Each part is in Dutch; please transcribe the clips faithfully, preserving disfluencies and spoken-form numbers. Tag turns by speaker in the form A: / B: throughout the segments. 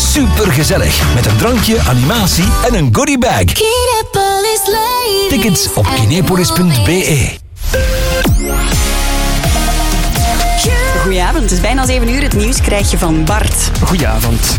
A: supergezellig. Met een drankje, animatie en een goodiebag. Tickets op kinepolis punt b e.
B: Goedenavond, het is bijna zeven uur. Het nieuws krijg je van Bart.
C: Goedenavond.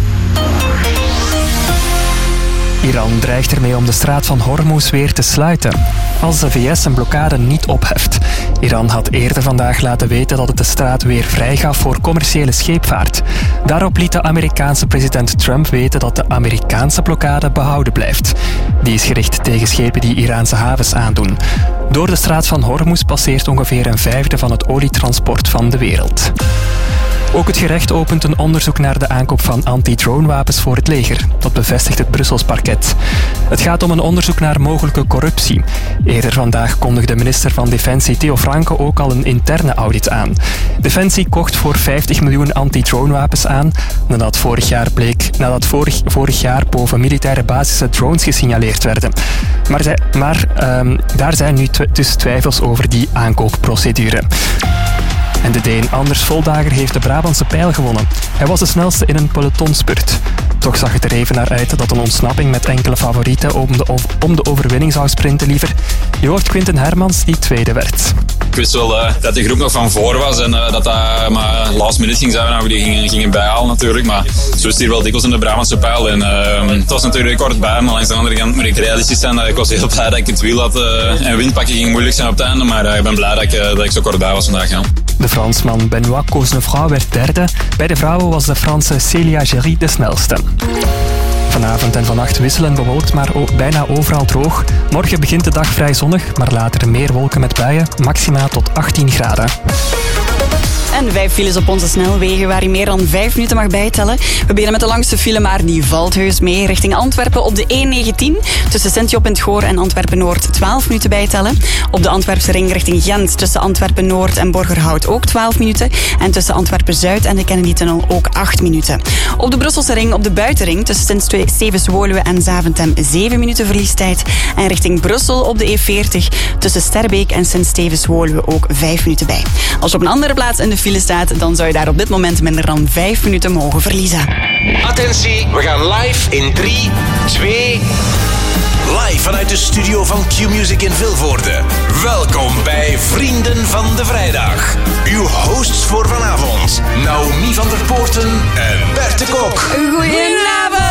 C: Iran dreigt ermee om de straat van Hormuz weer te sluiten, als de V S een blokkade niet opheft. Iran had eerder vandaag laten weten dat het de straat weer vrijgaf voor commerciële scheepvaart. Daarop liet de Amerikaanse president Trump weten dat de Amerikaanse blokkade behouden blijft. Die is gericht tegen schepen die Iraanse havens aandoen. Door de straat van Hormuz passeert ongeveer een vijfde van het olietransport van de wereld. Ook het gerecht opent een onderzoek naar de aankoop van anti-dronewapens voor het leger. Dat bevestigt het Brussels parket. Het gaat om een onderzoek naar mogelijke corruptie. Eerder vandaag kondigde minister van Defensie Theo Franke ook al een interne audit aan. Defensie kocht voor vijftig miljoen anti-dronewapens aan, nadat vorig jaar bleek, nadat vorig, vorig jaar boven militaire basissen drones gesignaleerd werden. Maar, zij, maar um, daar zijn nu tw- dus twijfels over die aankoopprocedure. En de Deen Anders Voldager heeft de Brabantse pijl gewonnen. Hij was de snelste in een pelotonspurt. Toch zag het er even naar uit dat een ontsnapping met enkele favorieten om de, om de overwinning zou sprinten liever. Je hoort Quinten Hermans die tweede werd.
D: Ik wist wel uh, dat de groep nog van voor was en uh, dat dat maar last minute ging zijn en we die gingen, gingen bijhalen natuurlijk. Maar zo is het hier wel dikwijls in de Brabantse pijl. En, uh, het was natuurlijk kort bij, maar langs de andere kant moet ik realistisch zijn. Dat ik was heel blij dat ik het wiel had. Uh, en windpakken ging moeilijk zijn op het einde, maar uh, ik ben blij dat ik, uh, dat ik zo kort bij was vandaag. Ja.
C: De Fransman Benoît Cosnefroid werd derde. Bij de vrouwen was de Franse Célia Géry de snelste. Vanavond en vannacht wisselen bewolkt, maar ook bijna overal droog. Morgen begint de dag vrij zonnig, maar later meer wolken met buien, maximaal tot achttien graden.
B: En vijf files op onze snelwegen waar je meer dan vijf minuten mag bijtellen. We beginnen met de langste file, maar die valt heus mee. Richting Antwerpen op de E negentien. Tussen Sint-Job en het Goor en Antwerpen-Noord twaalf minuten bijtellen. Op de Antwerpse ring richting Gent tussen Antwerpen-Noord en Borgerhout ook twaalf minuten. En tussen Antwerpen-Zuid en de Kennedy-tunnel ook acht minuten. Op de Brusselse ring op de buitenring tussen Sint-Stevens-Woluwe en Zaventem zeven minuten verliestijd. En richting Brussel op de E veertig tussen Sterbeek en Sint-Stevens-Woluwe ook vijf minuten bij. Als je op een andere plaats in de file staat, dan zou je daar op dit moment minder dan vijf minuten mogen verliezen.
E: Attentie, we gaan live in drie, twee... Live vanuit de studio van Q-Music in Vilvoorde. Welkom bij Vrienden van de Vrijdag. Uw hosts voor vanavond, Naomi van der Poorten en Bert de Kok.
B: Goedenavond!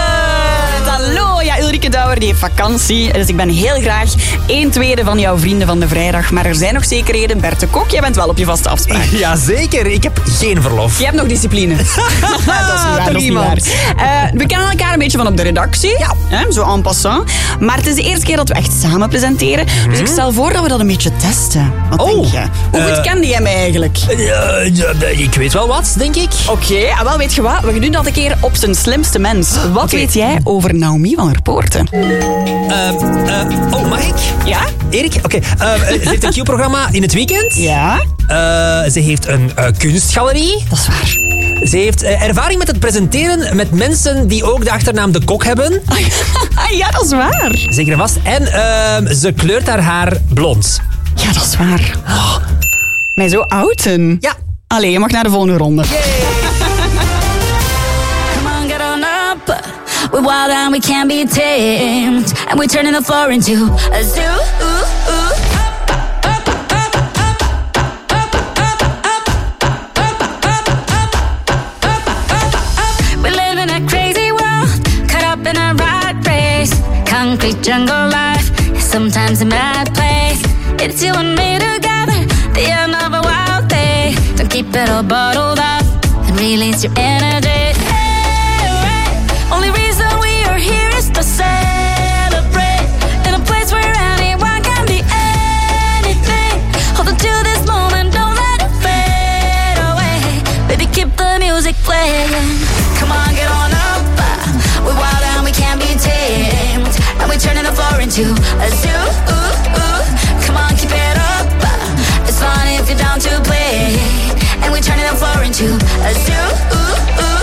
B: Hallo, ja, Ulrike Douwer die heeft vakantie, dus ik ben heel graag een tweede van jouw Vrienden van de Vrijdag. Maar er zijn nog zekerheden. Bert de Kok, jij bent wel op je vaste afspraak.
F: Jazeker, ik heb geen verlof.
B: Je hebt nog discipline. Dat is niet waar, dat is niet waar. Uh, we kennen elkaar een beetje van op de redactie, ja. Hè, zo en passant. Maar het is de eerste keer dat we echt samen presenteren. Dus ik stel voor dat we dat een beetje testen. Wat
F: oh,
B: denk je? Hoe goed uh, kende jij mij eigenlijk?
F: Uh, ik weet wel wat, denk ik.
B: Oké, okay, wel weet je wat? We doen dat een keer op zijn slimste mens. Wat okay. weet jij over Naomi van der Poorten?
F: Uh, uh, oh, mag ik?
B: Ja?
F: Erik? Oké. Okay. Uh, ze heeft een Q-programma in het weekend.
B: Ja?
F: Uh, ze heeft een uh, kunstgalerie.
B: Dat is waar.
F: Ze heeft uh, ervaring met het presenteren met mensen die ook de achternaam de Kok hebben.
B: Ja, dat is waar.
F: Zeker en vast. En uh, ze kleurt haar haar blond.
B: Ja, dat is waar. Oh. Mij zo outen.
F: Ja.
B: Allee, je mag naar de volgende ronde.
F: Yay.
G: Come on, get on up. We're wild and we can't be tamed. And we're turning the floor into a zoo. Ooh, ooh. Concrete jungle life is sometimes a mad place. It's you and me together, the end of a wild day. Don't keep it all bottled up and release your energy. Hey, right. Only reason we are here is to celebrate in a place where anyone can be anything. Hold on to this moment, don't let it fade away. Baby, keep the music playing. Come on, get on up. We're wild and we can't be tamed. And we're turning the floor into a zoo. Ooh, ooh. Come on, keep it up. It's fun if you're down to play. And we're turning the floor into a zoo. Ooh, ooh.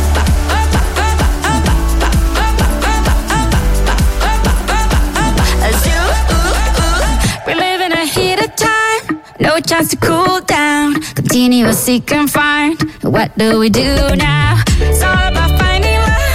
G: A zoo. Ooh, ooh. We're living a heated time. No chance to cool down. Continuous seek and find. What do we do now? It's all about finding love.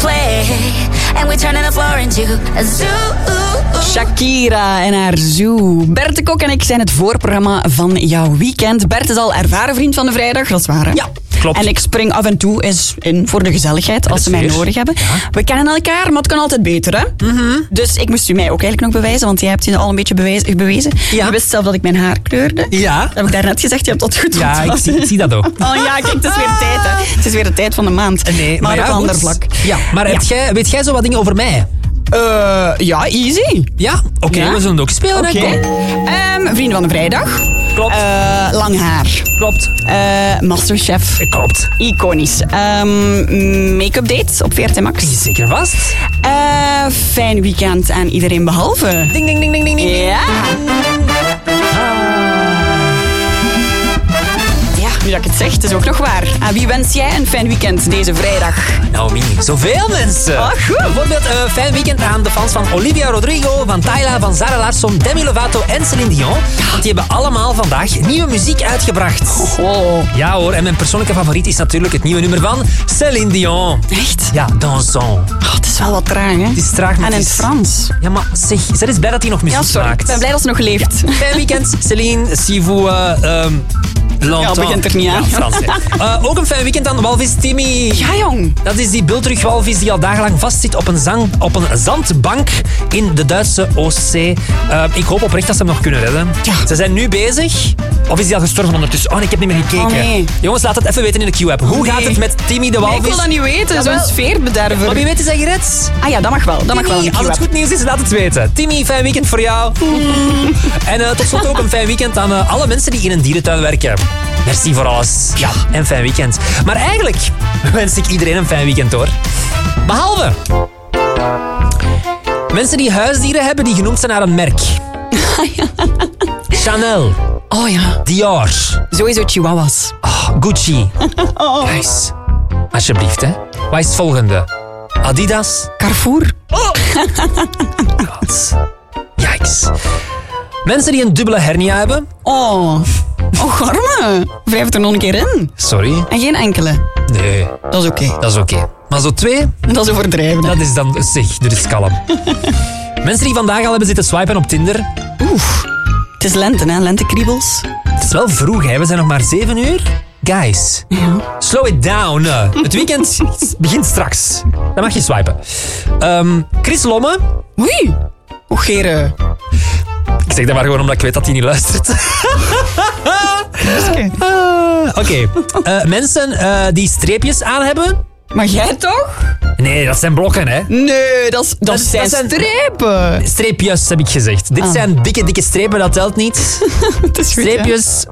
G: play. And we're turning the floor into a zoo.
B: Shakira en haar Zoo. Bert de Kok en ik zijn het voorprogramma van jouw weekend. Bert is al ervaren vriend van de vrijdag, dat is waar, hè?
F: Ja, klopt.
B: En ik spring af en toe eens in voor de gezelligheid, als ze mij nodig hebben. Ja. We kennen elkaar, maar het kan altijd beter, hè? Mm-hmm. Dus ik moest u mij ook eigenlijk nog bewijzen, want jij hebt je al een beetje bewijs, bewezen. Ja. Je wist zelf dat ik mijn haar kleurde.
F: Ja.
B: Dat heb ik daarnet gezegd, je hebt dat goed
F: Ja, ik zie, ik zie dat ook.
B: Oh ja, kijk, het is weer tijd, hè. Het is weer de tijd van de maand.
F: Nee,
B: maar, maar ja, op een ander vlak.
F: Ja, maar
B: ja.
F: Jij, weet jij zo wat dingen over mij?
B: Uh, ja, easy.
F: Ja? Oké, okay, ja? We zullen het ook spelen.
B: Oké. Okay. Um, Vrienden van de Vrijdag.
F: Klopt.
B: Uh, lang haar.
F: Klopt.
B: Uh, Masterchef.
F: Klopt.
B: Iconisch. Um, Make-up dates op V R T Max.
F: Zeker vast.
B: Uh, fijn weekend aan iedereen behalve.
F: Ding, ding, ding, ding, ding.
B: Ja. Nu dat ik het zeg, het is ook nog waar. Aan wie wens jij een fijn weekend deze vrijdag?
F: Naomi, zoveel mensen.
B: Oh, goed.
F: Bijvoorbeeld een fijn weekend aan de fans van Olivia Rodrigo, van Tyla, van Zara Larsson, Demi Lovato en Celine Dion. Want die hebben allemaal vandaag nieuwe muziek uitgebracht.
B: Oh.
F: Ja hoor, en mijn persoonlijke favoriet is natuurlijk het nieuwe nummer van Celine Dion.
B: Echt?
F: Ja, Dansons.
B: Oh, het is wel wat traag, hè?
F: Het is traag, maar
B: en in het
F: is...
B: Frans.
F: Ja, maar zeg, zij is blij dat hij nog muziek
B: ja, sorry.
F: maakt.
B: Ik ben blij dat ze nog leeft.
F: Ja. Fijn weekend, Celine, si vous... Uh, um,
B: Ja, het begint er niet aan.
F: Ja, Frans, uh, ook een fijn weekend aan walvis Timmy.
B: Ja, jong.
F: Dat is die bultrugwalvis die al dagenlang vastzit op een, zang, op een zandbank in de Duitse Oostzee. Uh, ik hoop oprecht dat ze hem nog kunnen redden.
B: Ja.
F: Ze zijn nu bezig. Of is hij al gestorven ondertussen? Oh, nee, ik heb niet meer gekeken.
B: Oh, nee.
F: Jongens, laat het even weten in de Q-app. Hoe
B: nee.
F: gaat het met Timmy de walvis?
B: Nee, ik wil dat niet weten. Zo'n sfeerbederver.
F: Maar wie weet is hij gered?
B: Ah ja, dat mag wel. Dat
F: Timmy,
B: mag wel in de
F: als het goed nieuws is, laat het weten. Timmy, fijn weekend voor jou. En uh, tot slot ook een fijn weekend aan uh, alle mensen die in een dierentuin werken. Merci voor alles. Ja, en fijn weekend. Maar eigenlijk wens ik iedereen een fijn weekend, hoor. Behalve mensen die huisdieren hebben die genoemd zijn naar een merk. Chanel.
B: Oh ja.
F: Dior.
B: Sowieso chihuahuas.
F: Oh, Gucci.
B: Oh.
F: Guys, alsjeblieft, hè. Wat is het volgende? Adidas.
B: Carrefour.
F: Oh. God. Yikes. Mensen die een dubbele hernia hebben.
B: Oh. Oh, arme. Wrijf het er nog een keer in.
F: Sorry.
B: En geen enkele.
F: Nee.
B: Dat is oké. Okay.
F: Dat is oké. Okay. Maar zo twee?
B: Dat is overdrijven.
F: Dat is dan... Zeg, dit is kalm. Mensen die vandaag al hebben zitten swipen op Tinder.
B: Oef. Het is lente, hè? Lentekriebels.
F: Het is wel vroeg, hè? We zijn nog maar zeven uur. Guys, ja. Slow it down. Het weekend begint straks. Dan mag je swipen. Um, Chris Lomme.
B: Oei. O, Gere.
F: Ik zeg dat maar gewoon omdat ik weet dat hij niet luistert.
B: uh,
F: Oké. Okay. Uh, mensen uh, die streepjes aan hebben.
B: Maar jij toch?
F: Nee, dat zijn blokken, hè?
B: Nee, dat, is, dat, dat zijn, zijn strepen.
F: Streepjes, heb ik gezegd. Dit ah. zijn dikke, dikke strepen, dat telt niet.
B: Het is goed,
F: streepjes.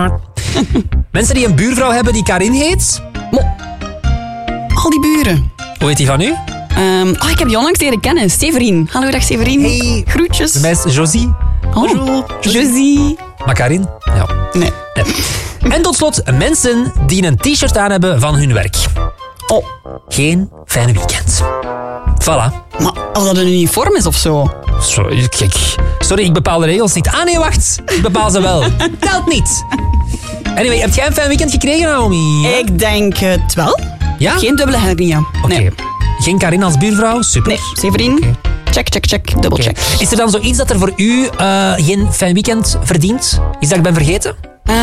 F: Mensen die een buurvrouw hebben die Karin heet.
B: Mo. Al die buren.
F: Hoe heet die van u?
B: Um, oh, ik heb die onlangs leren kennen. Severien. Hallo, dag Severien.
F: Hey.
B: Groetjes.
F: De meisje Josie.
B: Oh, Josie.
F: Maar Karin? Ja.
B: Nee.
F: nee. En tot slot, mensen die een t-shirt aan hebben van hun werk.
B: Oh.
F: Geen fijne weekend. Voilà.
B: Maar als dat een uniform is of zo?
F: Sorry, kijk. Sorry, ik bepaal de regels niet. Ah nee, wacht. Ik bepaal ze wel. Telt niet. Anyway, heb jij een fijn weekend gekregen, Naomi? Ja?
B: Ik denk het wel.
F: Ja?
B: Geen dubbele hernia.
F: Oké. Okay.
B: Nee.
F: Geen Karin als buurvrouw? Super.
B: Nee, Severien. Okay. Check, check, check. Double okay. check.
F: Is er dan zoiets dat er voor u uh, geen fijn weekend verdient? Is dat ik ben vergeten?
B: Uh,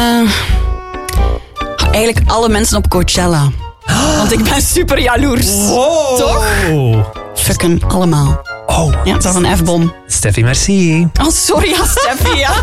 B: eigenlijk alle mensen op Coachella. Oh. Want ik ben super jaloers.
F: Wow.
B: Toch? Fucken allemaal.
F: Oh.
B: Ja, dat is een F-bom.
F: Steffi, merci.
B: Oh, sorry, ja, Steffi. Ja.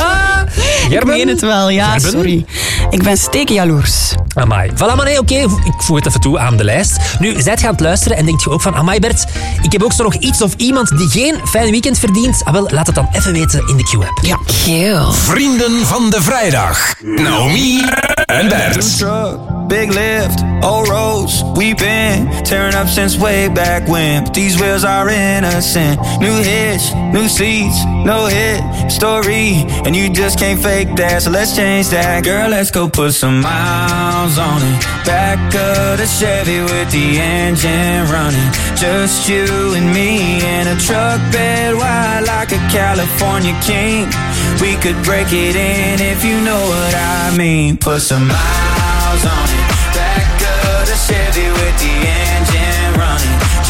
B: Ik meen het wel, ja, Gerben? Sorry. Ik ben steken jaloers.
F: Amai. Voilà, maar nee, oké. Okay. Ik voeg het even toe aan de lijst. Nu, zijt gaan het luisteren en denkt je ook van... Amai, Bert, ik heb ook zo nog iets of iemand die geen fijn weekend verdient. Ah, wel, laat het dan even weten in de Q-app.
B: Ja. Heel.
E: Vrienden van de Vrijdag. Naomi en Bert.
H: Big lift, old roads, we've been tearing up since way back when. But these wheels are innocent. New hitch, new seats, no hit story. And you just can't fake that, so let's change that. Girl, let's go put some miles on it. Back of the Chevy with the engine running. Just you and me in a truck bed wide like a California king. We could break it in if you know what I mean. Put some miles on it. Back of the Chevy with the engine running.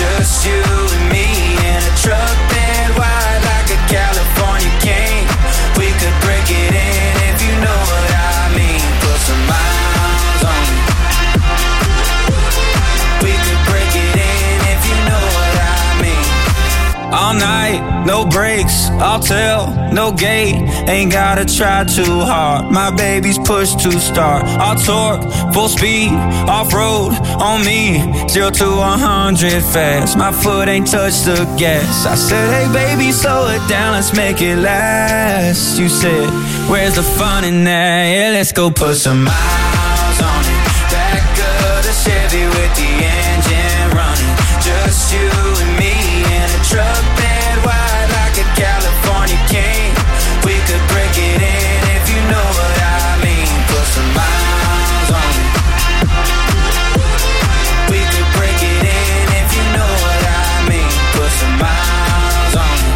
H: all night, no breaks, I'll tell, no gate. Ain't gotta try too hard, my baby's push to start. I'll torque, full speed, off-road, on me, zero to one hundred fast. My foot ain't touched the gas. I said, hey baby, slow it down, let's make it last. You said, where's the fun in that? Yeah, let's go put some miles on it. Back of the Chevy with the engine running. Just you and me in a truck bed wide like a California king. We could break it in if you know what I mean. Put some miles on it. We could break it in if you know what I mean. Put some miles on it.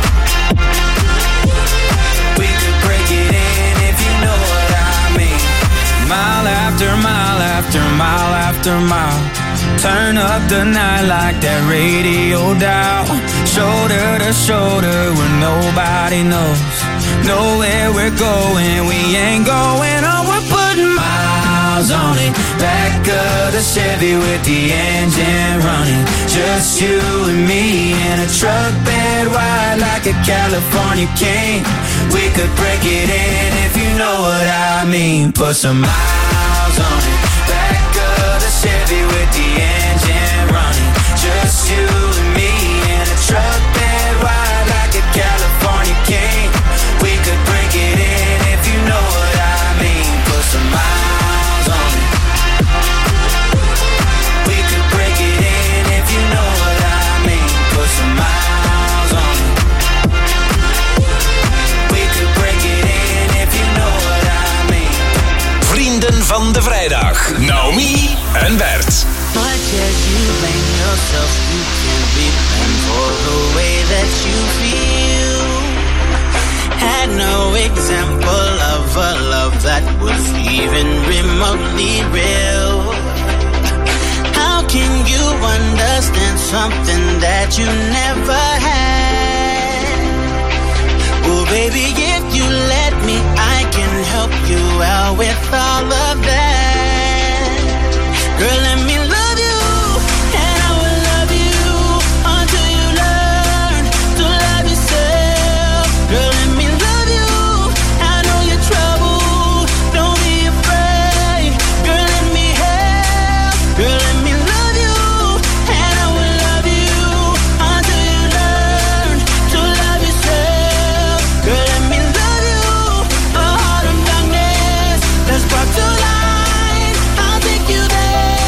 H: We could break it in if you know what I mean. Mile after mile after mile after mile. Turn up the night like that radio dial. Shoulder to shoulder where nobody knows. Know where we're going, we ain't going on. We're putting miles on it. Back of the Chevy with the engine running. Just you and me in a truck bed wide like a California king. We could break it in if you know what I mean. Put some miles on it. Back of the Chevy with the engine running. Just you and me in a truck bed wide like a California king. We could break it in if you know what I mean. Put some miles on it. We could break it in if you know what I mean. Put some miles on it. We could break it in if you know what I mean.
E: Vrienden van de vrijdag. Naomi en Bert.
I: Much as you blame yourself, you can't be blamed for the way that you feel. Had no example of a love that was even remotely real. How can you understand something that you never had? Oh baby, if you let me, I can help you out with all of that. Girl, let me love you, and I will love you until you learn to love yourself. Girl, let me love you, I know you're trouble, don't be afraid. Girl, let me help. Girl, let me love you, and I will love you until you learn to love yourself. Girl, let me love you, a heart of darkness that's brought to light. I'll take you there.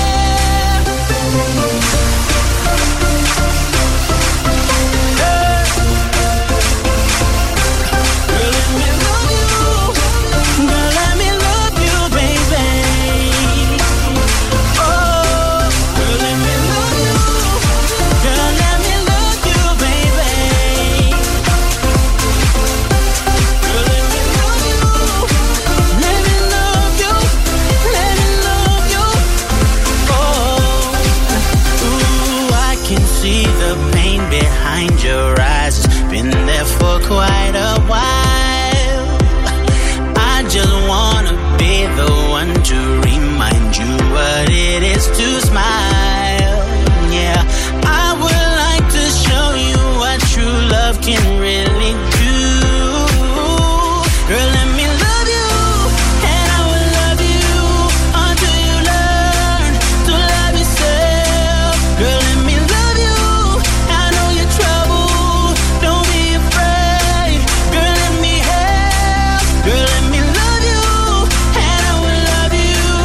I: Behind your eyes, it's been there for quite a while. I just wanna be the one to remind you what it is to smile. Yeah, I would like to show you what true love can really do. Girl, let me love you, and I will love you until you learn to love yourself. Girl, let me love you, I know you're trouble, don't be afraid. Girl, let me help. Girl, let me love you, and I will love you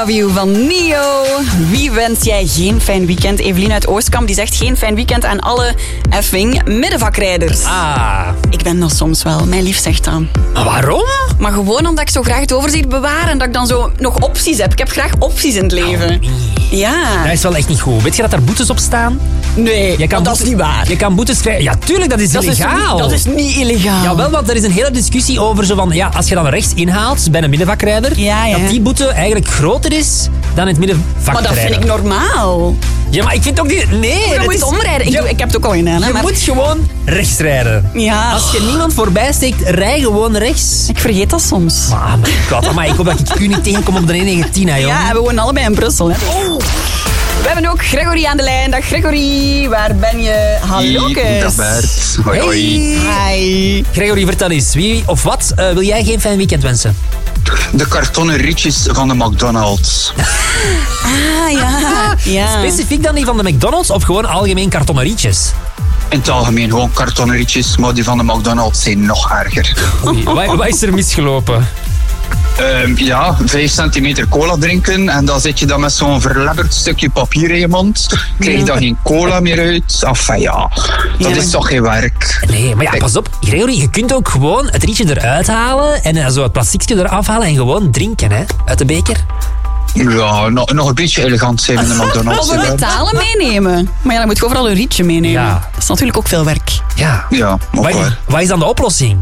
B: Love You van Nio. Wie wens jij geen fijn weekend? Evelien uit Oostkamp die zegt geen fijn weekend aan alle effing middenvakrijders.
F: Ah.
B: Ik ben dat soms wel. Mijn lief zegt dat.
F: Maar waarom?
B: Maar gewoon omdat ik zo graag het overzicht bewaar en dat ik dan zo nog opties heb. Ik heb graag opties in het leven.
F: Oh,
B: ja.
F: Dat is wel echt niet goed. Weet je dat daar boetes op staan?
B: Nee,
F: je kan
B: dat is niet waar.
F: Je kan boetes krijgen. Ja, tuurlijk, dat is
B: dat
F: illegaal.
B: Is, dat is niet illegaal.
F: Jawel, want er is een hele discussie over zo van, ja, als je dan rechts inhaalt bij een middenvakrijder,
B: ja, ja.
F: dat die boete eigenlijk groter is dan het middenvakrijder.
B: Maar dat vind ik normaal.
F: Ja, maar ik vind ook niet... Nee.
B: Je moet omrijden. Ik,
F: je,
B: ik heb het ook al gedaan. Hè,
F: je
B: maar...
F: moet gewoon rechts rijden.
B: Ja.
F: Als je niemand voorbij steekt, rij gewoon rechts.
B: Ik vergeet dat soms.
F: Maar, my god, maar ik hoop dat ik u niet tegenkom op de N negentien, hè, joh.
B: Ja, we wonen allebei in Brussel. Hè. Oh. We hebben ook Gregory aan de lijn. Dag Gregory, waar ben je? Hallo.
J: Dag Bert. Hoi, hoi.
B: Hey. Hi.
F: Gregory, vertel eens. Wie of wat uh, wil jij geen fijn weekend wensen?
J: De kartonnen rietjes van de McDonald's.
B: Ah, ja. ja.
F: Specifiek dan die van de McDonald's of gewoon algemeen kartonnen rietjes?
J: In het algemeen gewoon kartonnen rietjes, maar die van de McDonald's zijn nog erger.
F: Oei, wat, wat is er misgelopen?
J: Uh, ja, vijf centimeter cola drinken en dan zit je dan met zo'n verlebberd stukje papier in je mond. Krijg je dan geen cola meer uit? Enfin ja, dat ja. is toch geen werk.
F: Nee, maar ja, pas op. Gregory, je kunt ook gewoon het rietje eruit halen en uh, zo het plastiekje eraf halen en gewoon drinken, hè, uit de beker.
J: Ja, nog, nog een beetje elegant zijn in de McDonald's.
B: Of een metalen meenemen. Maar ja, dan moet je overal een rietje meenemen. Ja. Dat is natuurlijk ook veel werk.
F: Ja,
J: ja ook
F: wat, wat is dan de oplossing?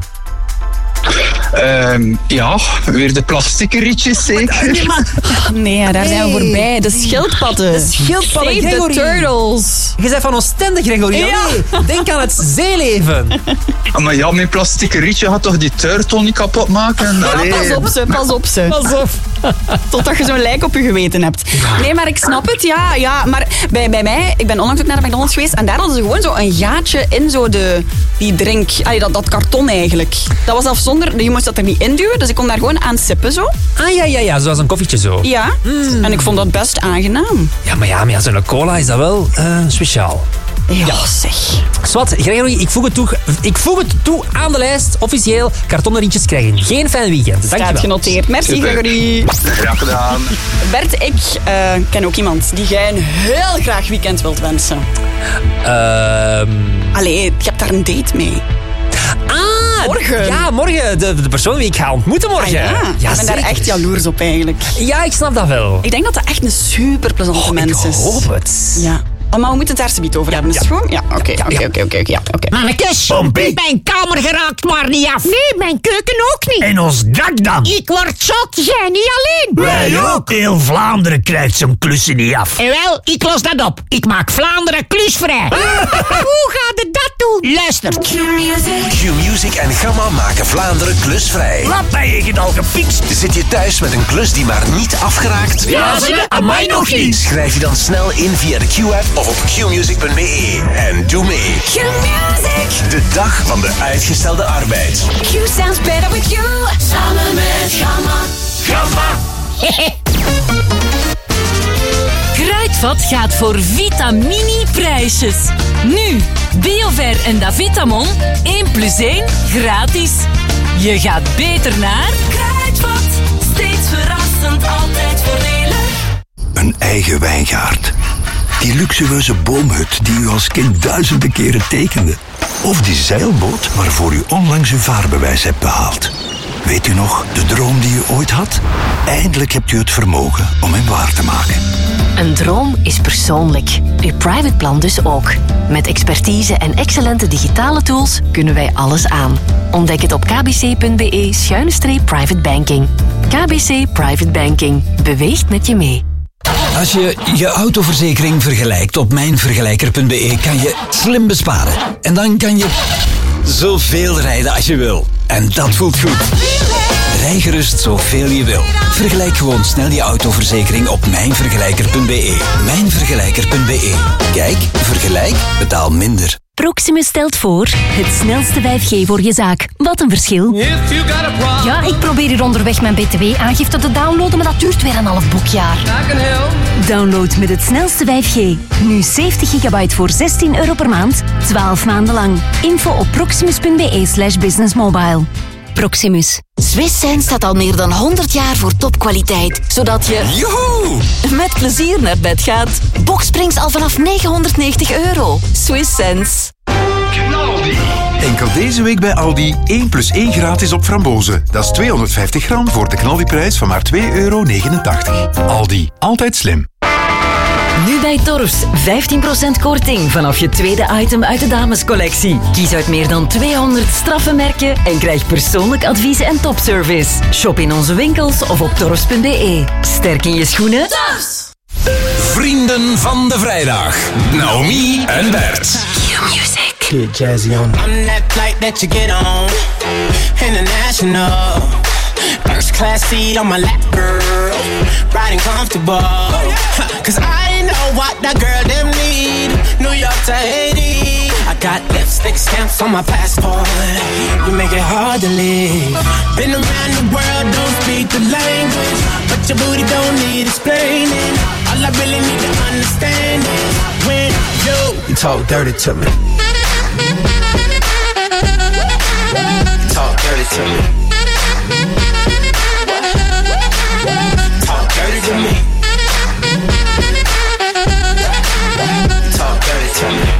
J: Um, ja, weer de plastieke rietjes zeker.
B: Nee, maar... nee daar zijn we voorbij. De schildpadden.
F: De schildpadden,
B: Save
F: Gregory.
B: the turtles.
F: Je bent van Oostende, Gregory. Ja. Nee, denk aan het zeeleven.
J: Maar ja, mijn plastieke rietje gaat toch die turtle niet kapot maken?
B: Ja, pas op ze, pas op ze.
F: Pas op.
B: Totdat je zo'n lijk op je geweten hebt. Nee, maar ik snap het, ja. ja maar bij, bij mij, ik ben onlangs ook naar de McDonald's geweest en daar hadden ze gewoon zo een gaatje in zo de, die drink, allee, dat, dat karton eigenlijk. Dat was zelfs zonder, je moest dat er niet induwen, dus ik kon daar gewoon aan sippen zo.
F: Ah ja, ja, ja, zoals een koffietje zo.
B: Ja, mm. en ik vond dat best aangenaam.
F: Ja, maar ja, maar ja, zo'n cola is dat wel uh, speciaal.
B: Ja, ja, zeg.
F: Swat, Gregory, ik voeg, het toe, ik voeg het toe aan de lijst. Officieel, kartonnen rietjes krijgen geen fijn weekend. Dankjewel.
B: Staat genoteerd. Merci, Super. Gregory.
J: Graag gedaan.
B: Bert, ik uh, ken ook iemand die jij een heel graag weekend wilt wensen.
F: Um...
B: Allee, je hebt daar een date mee.
F: Ah,
B: morgen.
F: Ja, morgen. De, de persoon die ik ga ontmoeten morgen.
B: Ah, ja,
F: ja
B: ik ben daar echt jaloers op eigenlijk.
F: Ja, ik snap dat wel.
B: Ik denk dat dat echt een super plezante
F: oh,
B: mens is.
F: Ik hoop het.
B: Ja. Oh, maar we moeten het daar zoiets over hebben. Is het goed? Ja, oké, oké, oké, oké.
K: Mannekes, mijn kamer geraakt maar niet af. Nee, mijn keuken ook niet.
L: En ons dak dan?
K: Ik word zot, jij niet alleen.
L: Wij ook. Heel Vlaanderen krijgt zijn klussen niet af.
K: En wel, ik los dat op. Ik maak Vlaanderen klusvrij. Hoe gaat het dat doen? Luister.
E: Q-Music en Gamma maken Vlaanderen klusvrij.
L: Wat ben je al gefixt?
E: Zit je thuis met een klus die maar niet afgeraakt?
L: Ja, ze, aan mij nog niet.
E: Schrijf je dan snel in via de Q-app of op q music punt b e en doe mee.
G: Q-Music.
E: De dag van de uitgestelde arbeid.
G: Q sounds better with you. Samen met Gamma.
L: Gamma.
M: Kruidvat gaat voor Vitamini-prijsjes. Nu, Biover en Davitamon, één plus één gratis. Je gaat beter naar
G: Kruidvat. Steeds verrassend, altijd voordelig.
N: Een eigen wijngaard. Die luxueuze boomhut die u als kind duizenden keren tekende. Of die zeilboot waarvoor u onlangs uw vaarbewijs hebt behaald. Weet u nog, de droom die u ooit had? Eindelijk hebt u het vermogen om hem waar te maken.
O: Een droom is persoonlijk. Uw private plan dus ook. Met expertise en excellente digitale tools kunnen wij alles aan. Ontdek het op kbc.be schuine streep private banking. K B C Private Banking. Beweegt met je mee.
A: Als je je autoverzekering vergelijkt op mijnvergelijker punt b e kan je slim besparen. En dan kan je zoveel rijden als je wil. En dat voelt goed. Rij gerust zoveel je wil. Vergelijk gewoon snel je autoverzekering op mijnvergelijker punt b e. mijnvergelijker punt b e. Kijk, vergelijk, betaal minder.
O: Proximus stelt voor het snelste vijf G voor je zaak. Wat een verschil.
P: Ja, ik probeer hier onderweg mijn B T W-aangifte te downloaden, maar dat duurt weer een half boekjaar.
O: Download met het snelste vijf G. Nu zeventig gigabyte voor zestien euro per maand, twaalf maanden lang. Info op proximus punt b e slash businessmobile. Proximus.
Q: Swiss Sense staat al meer dan honderd jaar voor topkwaliteit, zodat je
E: Joehoe!
Q: met plezier naar bed gaat. Boxsprings al vanaf negenhonderdnegentig euro. Swiss Sense.
R: Knaldi. Enkel deze week bij Aldi één plus één gratis op frambozen. Dat is tweehonderdvijftig gram voor de knaldiprijs van maar twee euro negenentachtig. Aldi, altijd slim.
S: Nu bij Torfs, vijftien procent korting vanaf je tweede item uit de damescollectie. Kies uit meer dan tweehonderd straffe merken en krijg persoonlijk advies en topservice. Shop in onze winkels of op torfs punt b e. Sterk in je schoenen. Torfs!
E: Vrienden van de vrijdag. Naomi en Bert.
T: Q-Music. Get jazzy on. I'm that flight that you get on. International. First class seat on my lap, girl. Riding comfortable. Cause I know what that girl them need. New York to Haiti. I got lipstick stamps on my passport. You make it hard to leave. Been around the world, don't speak the language. But your booty don't need explaining. All I really need to understand is when you, you talk dirty to me. You talk dirty to me. Talk dirty to me. Talk dirty to me.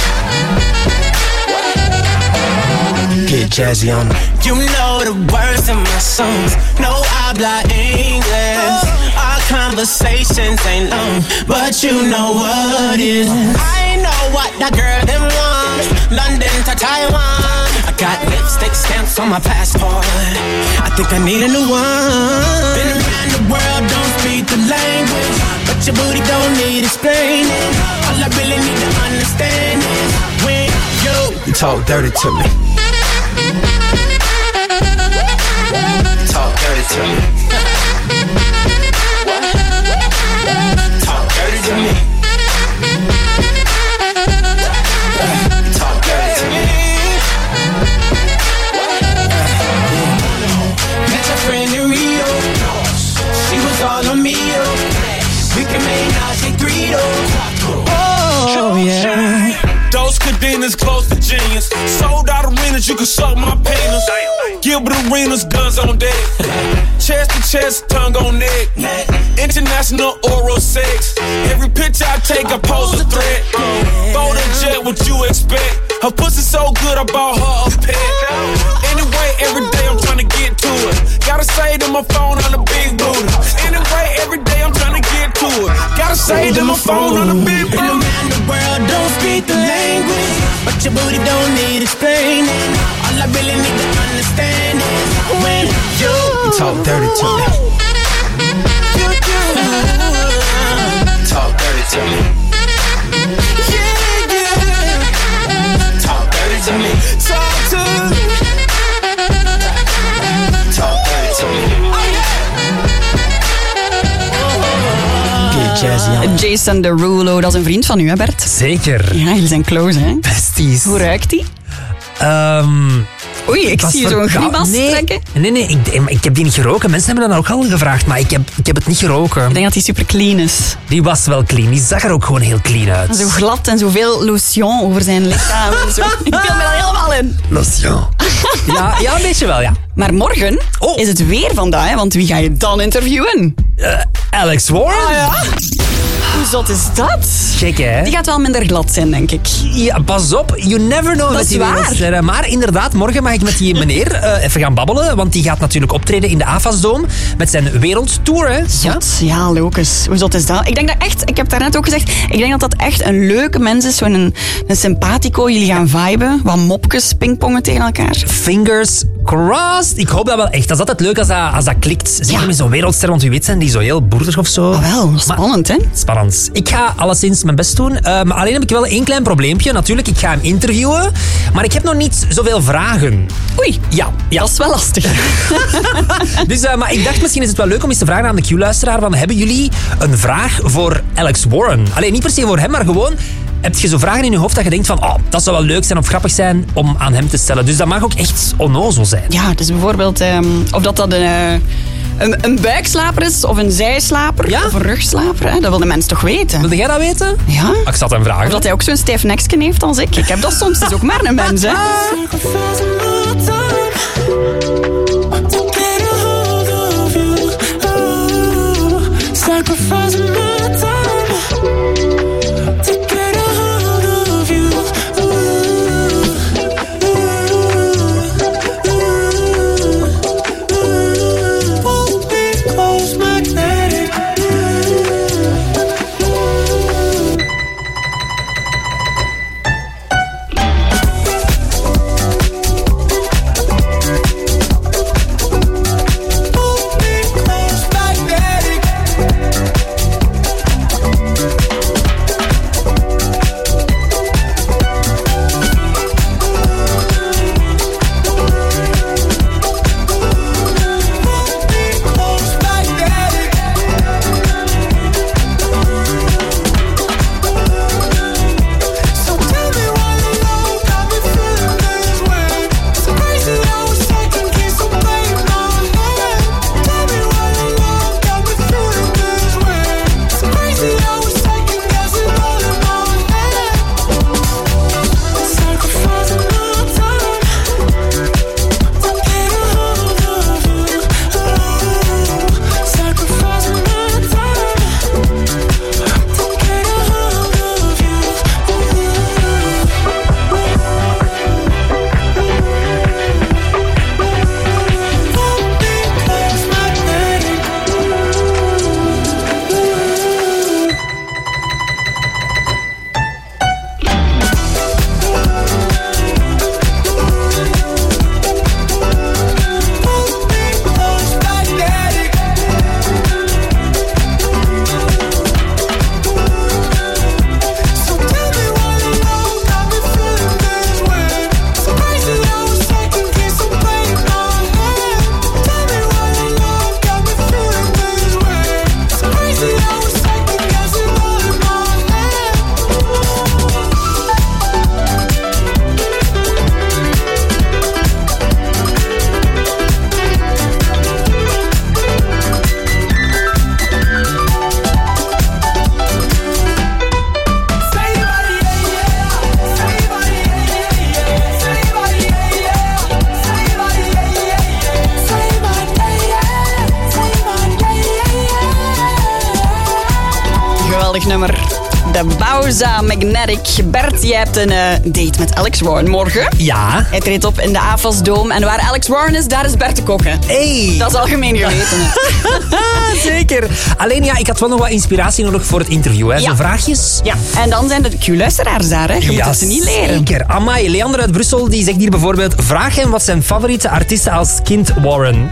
T: Get jazzy on. You know the words in my songs. No habla English. Our conversations ain't long, but you know what is. I know what that girl them want. London to Taiwan. I got lipstick stamps on my passport. I think I need a new one. Been around the world, don't speak the language, but your booty don't need explaining. All I really need to understand is when you, you talk dirty to me. Talk dirty to me. Talk dirty to me. Talk dirty to me. Met a friend in Rio. She was all on me. We can make Nazi Grito. Oh yeah.
U: Those cadenas close to genius. Sold out arenas, you can suck my penis. Gilbert Arenas, guns on deck. Chest to chest, tongue on neck. International oral sex. Every picture I take, I pose a threat. Phone and jet, what you expect? Her pussy so good, I bought her a pet. Anyway, every day I'm trying to get to it. Gotta say to my phone on the big booty. Anyway, every day I'm trying to get to it. Gotta say to my phone on the big booty.
T: Around the world, don't speak the language, but your booty don't need explaining. All I really need to understand is when you, you talk dirty to me. You do. Talk dirty to me. Yeah, yeah. Talk dirty to me. Talk to me. Talk dirty to me.
B: Jason Derulo, dat is een vriend van u, hè Bert?
F: Zeker.
B: Ja, jullie zijn close, hè?
F: Besties.
B: Hoe ruikt die?
F: Um,
B: Oei, ik zie je zo'n grimas
F: nee,
B: trekken.
F: Nee, nee, ik, ik heb die niet geroken. Mensen hebben dat ook al gevraagd, maar ik heb, ik heb het niet geroken.
B: Ik denk dat die super clean is.
F: Die was wel clean. Die zag er ook gewoon heel clean uit.
B: Zo glad en zoveel lotion over zijn lichaam. En zo. Ik beeld me dat helemaal in.
F: Lotion. Ja, ja, een beetje wel, ja.
B: Maar morgen oh. is het weer vandaag, hè? Want wie ga je dan interviewen?
F: Uh, Alex Warren.
B: Ah, ja. Hoe zot is dat?
F: Gek, hè?
B: Die gaat wel minder glad zijn, denk ik.
F: Ja, pas op. You never know.
B: Dat
F: is
B: waar.
F: Maar inderdaad, morgen mag ik met die meneer uh, even gaan babbelen. Want die gaat natuurlijk optreden in de AFAS-doom met zijn wereldtour. Hè?
B: Zot. Ja, ja Lucas. Hoe zot is dat? Ik denk dat echt, ik heb daarnet ook gezegd, ik denk dat dat echt een leuke mens is. Zo'n een, een sympathico. Jullie gaan viben. Wat mopjes pingpongen tegen elkaar.
F: Fingers crossed. Ik hoop dat wel echt. Dat is altijd leuk als dat, als dat klikt. Zeker ja. met zo'n wereldster, want wie weet zijn die zo heel boertig of zo.
B: Oh, wel, spannend,
F: maar,
B: hè?
F: Spannend. Ik ga alleszins mijn best doen. Uh, maar alleen heb ik wel één klein probleempje. Natuurlijk, ik ga hem interviewen. Maar ik heb nog niet zoveel vragen.
B: Oei.
F: Ja. ja.
B: Dat is wel lastig.
F: dus, uh, maar ik dacht, misschien is het wel leuk om eens te vragen aan de Q-luisteraar. Van, hebben jullie een vraag voor Alex Warren? Alleen niet per se voor hem, maar gewoon... Heb je zo vragen in je hoofd dat je denkt van... Oh, dat zou wel leuk zijn of grappig zijn om aan hem te stellen. Dus dat mag ook echt onnozel zijn.
B: Ja, dus bijvoorbeeld... Um, of dat dat een... Uh... Een, een buikslaper is, of een zijslaper,
F: ja?
B: of een rugslaper. Hè? Dat wil de mens toch weten?
F: Wilde jij dat weten?
B: Ja.
F: Ik zat hem vragen.
B: Of dat hij ook zo'n stijf nekje heeft als ik. Ik heb dat soms, het is ook maar een mens, hè.
T: sacrificing my time to get a hold of you. Pull me close, magnetic.
B: Nummer. De Bauza Magnetic. Bert, jij hebt een uh, date met Alex Warren morgen.
F: Ja.
B: Hij treedt op in de A F A S Dome. En waar Alex Warren is, daar is Bert de Kokke.
F: Hey.
B: Dat is algemeen geweten.
F: Zeker. Alleen ja, ik had wel nog wat inspiratie nodig voor het interview. Hè.
B: Ja.
F: Zo vraagjes.
B: Ja. En dan zijn de Q-luisteraars daar. Hè. Je
F: ja,
B: moet ze niet leren.
F: Zeker. Amai, Leander uit Brussel die zegt hier bijvoorbeeld: vraag hem wat zijn favoriete artiesten als kind Warren.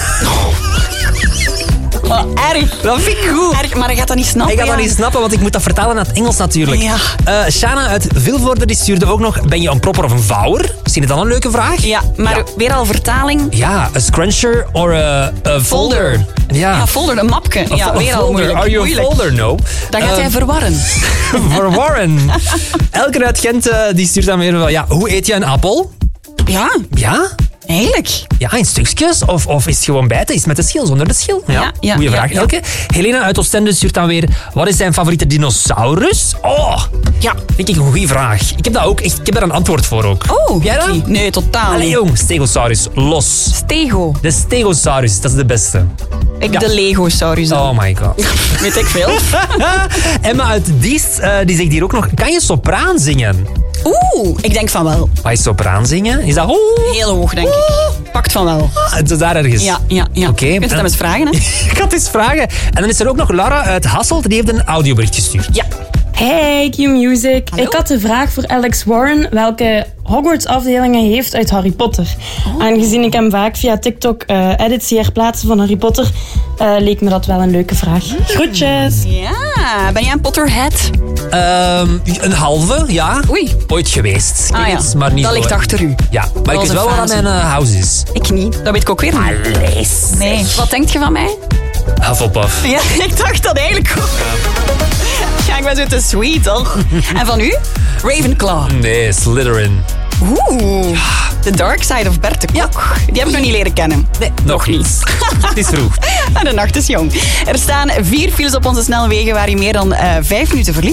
B: Oh, erg. Dat vind ik goed. Erg, maar hij gaat dat niet snappen.
F: Ik ga dat
B: ja.
F: niet snappen, want ik moet dat vertalen naar het Engels natuurlijk.
B: Ja.
F: Uh, Shana uit Vilvoorde die stuurde ook nog: ben je een propper of een vouwer? Is je dan een leuke vraag?
B: Ja, maar
F: ja.
B: weer al vertaling.
F: Ja, een scruncher of een folder.
B: folder.
F: Ja.
B: ja, folder, een mapje.
F: A,
B: ja,
F: a
B: weer al moeilijk.
F: Are you
B: moeilijk.
F: a folder? No.
B: Dan gaat
F: uh,
B: hij verwarren.
F: Verwarren. Elke uit Gent uh, die stuurt dan weer wel: ja, hoe eet je een appel?
B: Ja.
F: Ja?
B: Eigenlijk?
F: Ja, in stukjes? Of, of is het gewoon bijten? Is het met de schil, zonder de schil? Ja,
B: ja, ja
F: goeie vraag,
B: ja,
F: Elke. Ja. Helena uit Oostende stuurt dan weer: wat is zijn favoriete dinosaurus? Oh, ja, vind ik een goede vraag. Ik heb, dat ook, echt, ik heb daar een antwoord voor ook.
B: Oh,
F: jij dat?
B: Nee, totaal
F: Allee,
B: niet.
F: jong, Stegosaurus, los.
B: Stego.
F: De Stegosaurus, dat is de beste.
B: Ik ja. de Legosaurus.
F: Oh my god.
B: Weet ik veel.
F: Emma uit Diest, uh, die zegt hier ook nog: kan je sopraan zingen?
B: Oeh, ik denk van wel.
F: Wat is sopraan zingen? Is dat oeh?
B: Heel hoog, denk ik. Pakt van wel.
F: Ah, het is daar ergens.
B: Ja, ja, ja.
F: Oké.
B: Je kunt het hem eens vragen, hè?
F: Ik ga het eens vragen. En dan is er ook nog Lara uit Hasselt, die heeft een audiobericht gestuurd.
B: Ja.
D: Hey, Q-Music. Ik had de vraag voor Alex Warren welke Hogwarts-afdelingen heeft uit Harry Potter. Oh. Aangezien ik hem vaak via TikTok uh, edits zie herplaatsen van Harry Potter, uh, leek me dat wel een leuke vraag. Mm. Groetjes.
B: Ja, ben jij een Potterhead?
F: Um, een halve, ja.
B: Oei.
F: Ooit geweest.
B: Ah, ja.
F: maar niet
B: dat ligt
F: zo,
B: achter u.
F: Ja, maar ik weet wel wat mijn uh, house is.
B: Ik niet. Dat weet ik ook weer niet.
F: Allee,
B: nee. Wat denkt je van mij?
F: Hufflepuff.
B: Ja, ik dacht dat eigenlijk ook. Ja, ik ben zo te sweet, toch? En van u? Ravenclaw.
F: Nee, Slytherin.
B: Oeh, The Dark Side of Bert de Kok. Ja. Die heb ik nog niet leren kennen.
F: Nee, nog niet. Het is vroeg.
B: De nacht is jong. Er staan vier files op onze snelwegen waar je meer dan uh, vijf minuten verliest.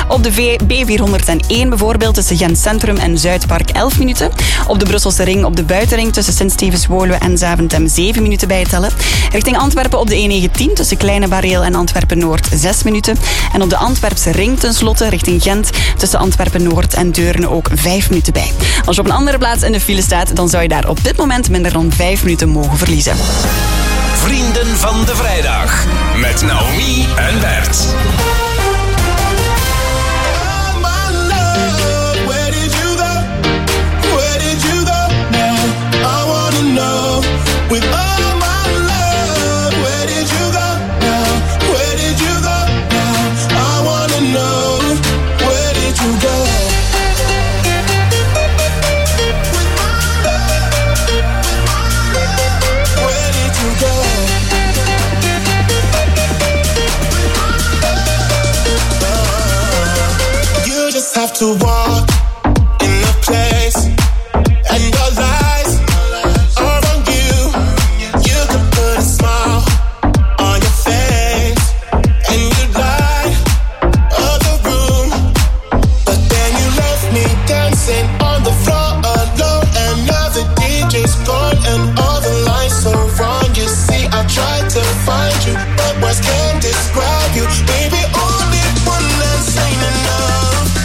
B: Op de B vierhonderdéén bijvoorbeeld tussen Gent Centrum en Zuidpark elf minuten. Op de Brusselse ring op de buitenring tussen Sint-Stevens-Woluwe en Zaventem zeven minuten bijtellen. Richting Antwerpen op de E negentien tussen Kleine Bareel en Antwerpen-Noord zes minuten. En op de Antwerpse ring tenslotte richting Gent tussen Antwerpen-Noord en Deurne ook vijf minuten bij. Als je op een andere plaats in de file staat, dan zou je daar op dit moment minder dan vijf minuten mogen verliezen.
E: Vrienden van de Vrijdag met Naomi en Bert.
T: Have to walk in the place, and your lies are on you. You could put a smile on your face, and you light up the room, but then you left me dancing on the floor alone, and now the D J's gone and all the lights are wrong. You see, I tried to find you, but words can't describe you, baby. Only one that's ain't enough.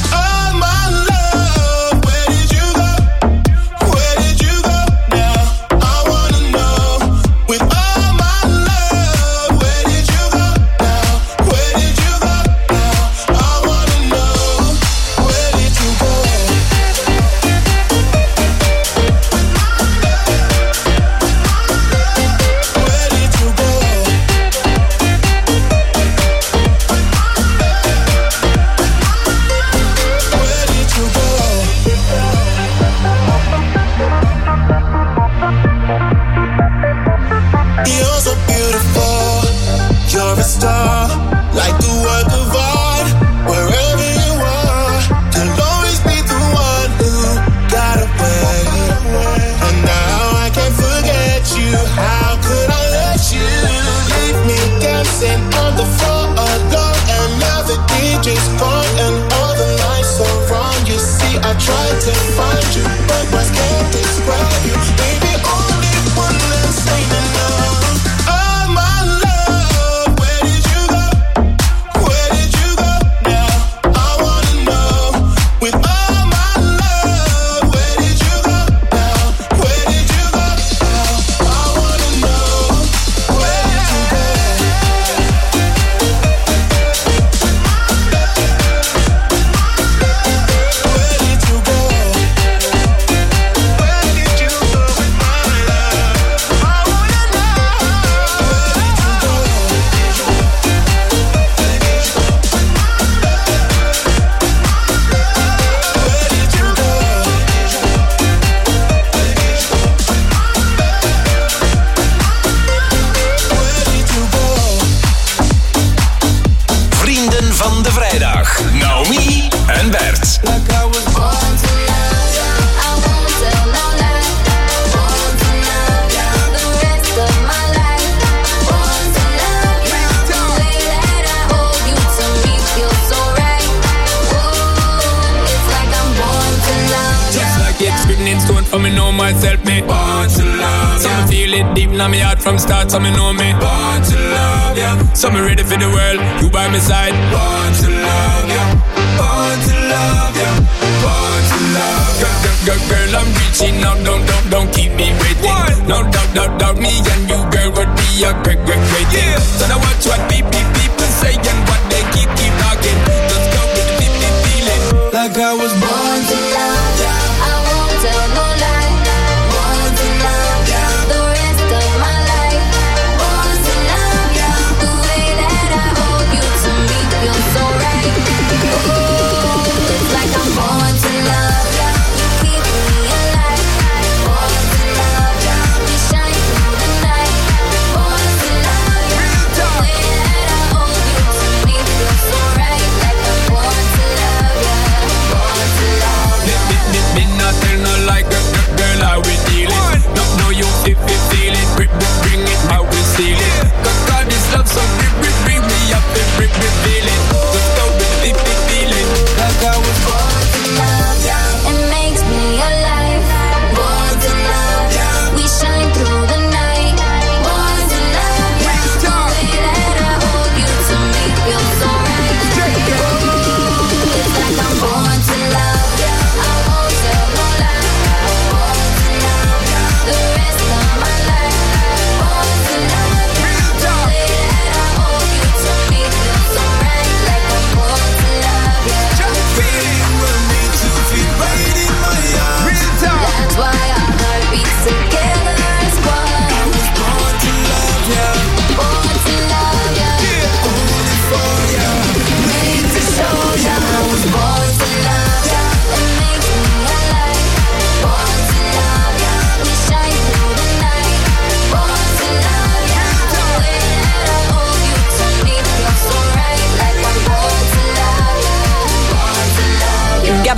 U: Myself, me born to love, so me feel it deep in my heart from start, so me know me born to love, yeah. So me ready for the world, you by my side. Born to love, yeah. Born to love, yeah. Born to love, girl, girl, girl, girl, I'm reaching out, don't, don't, don't keep me waiting. What? No doubt, doubt, doubt, me and you, girl, would be a great, great, great thing. Yeah. So now watch what people, people say and what they keep, keep talking. Just go with the deep, deep feeling. Like I was born to love, yeah. I won't tell no lie.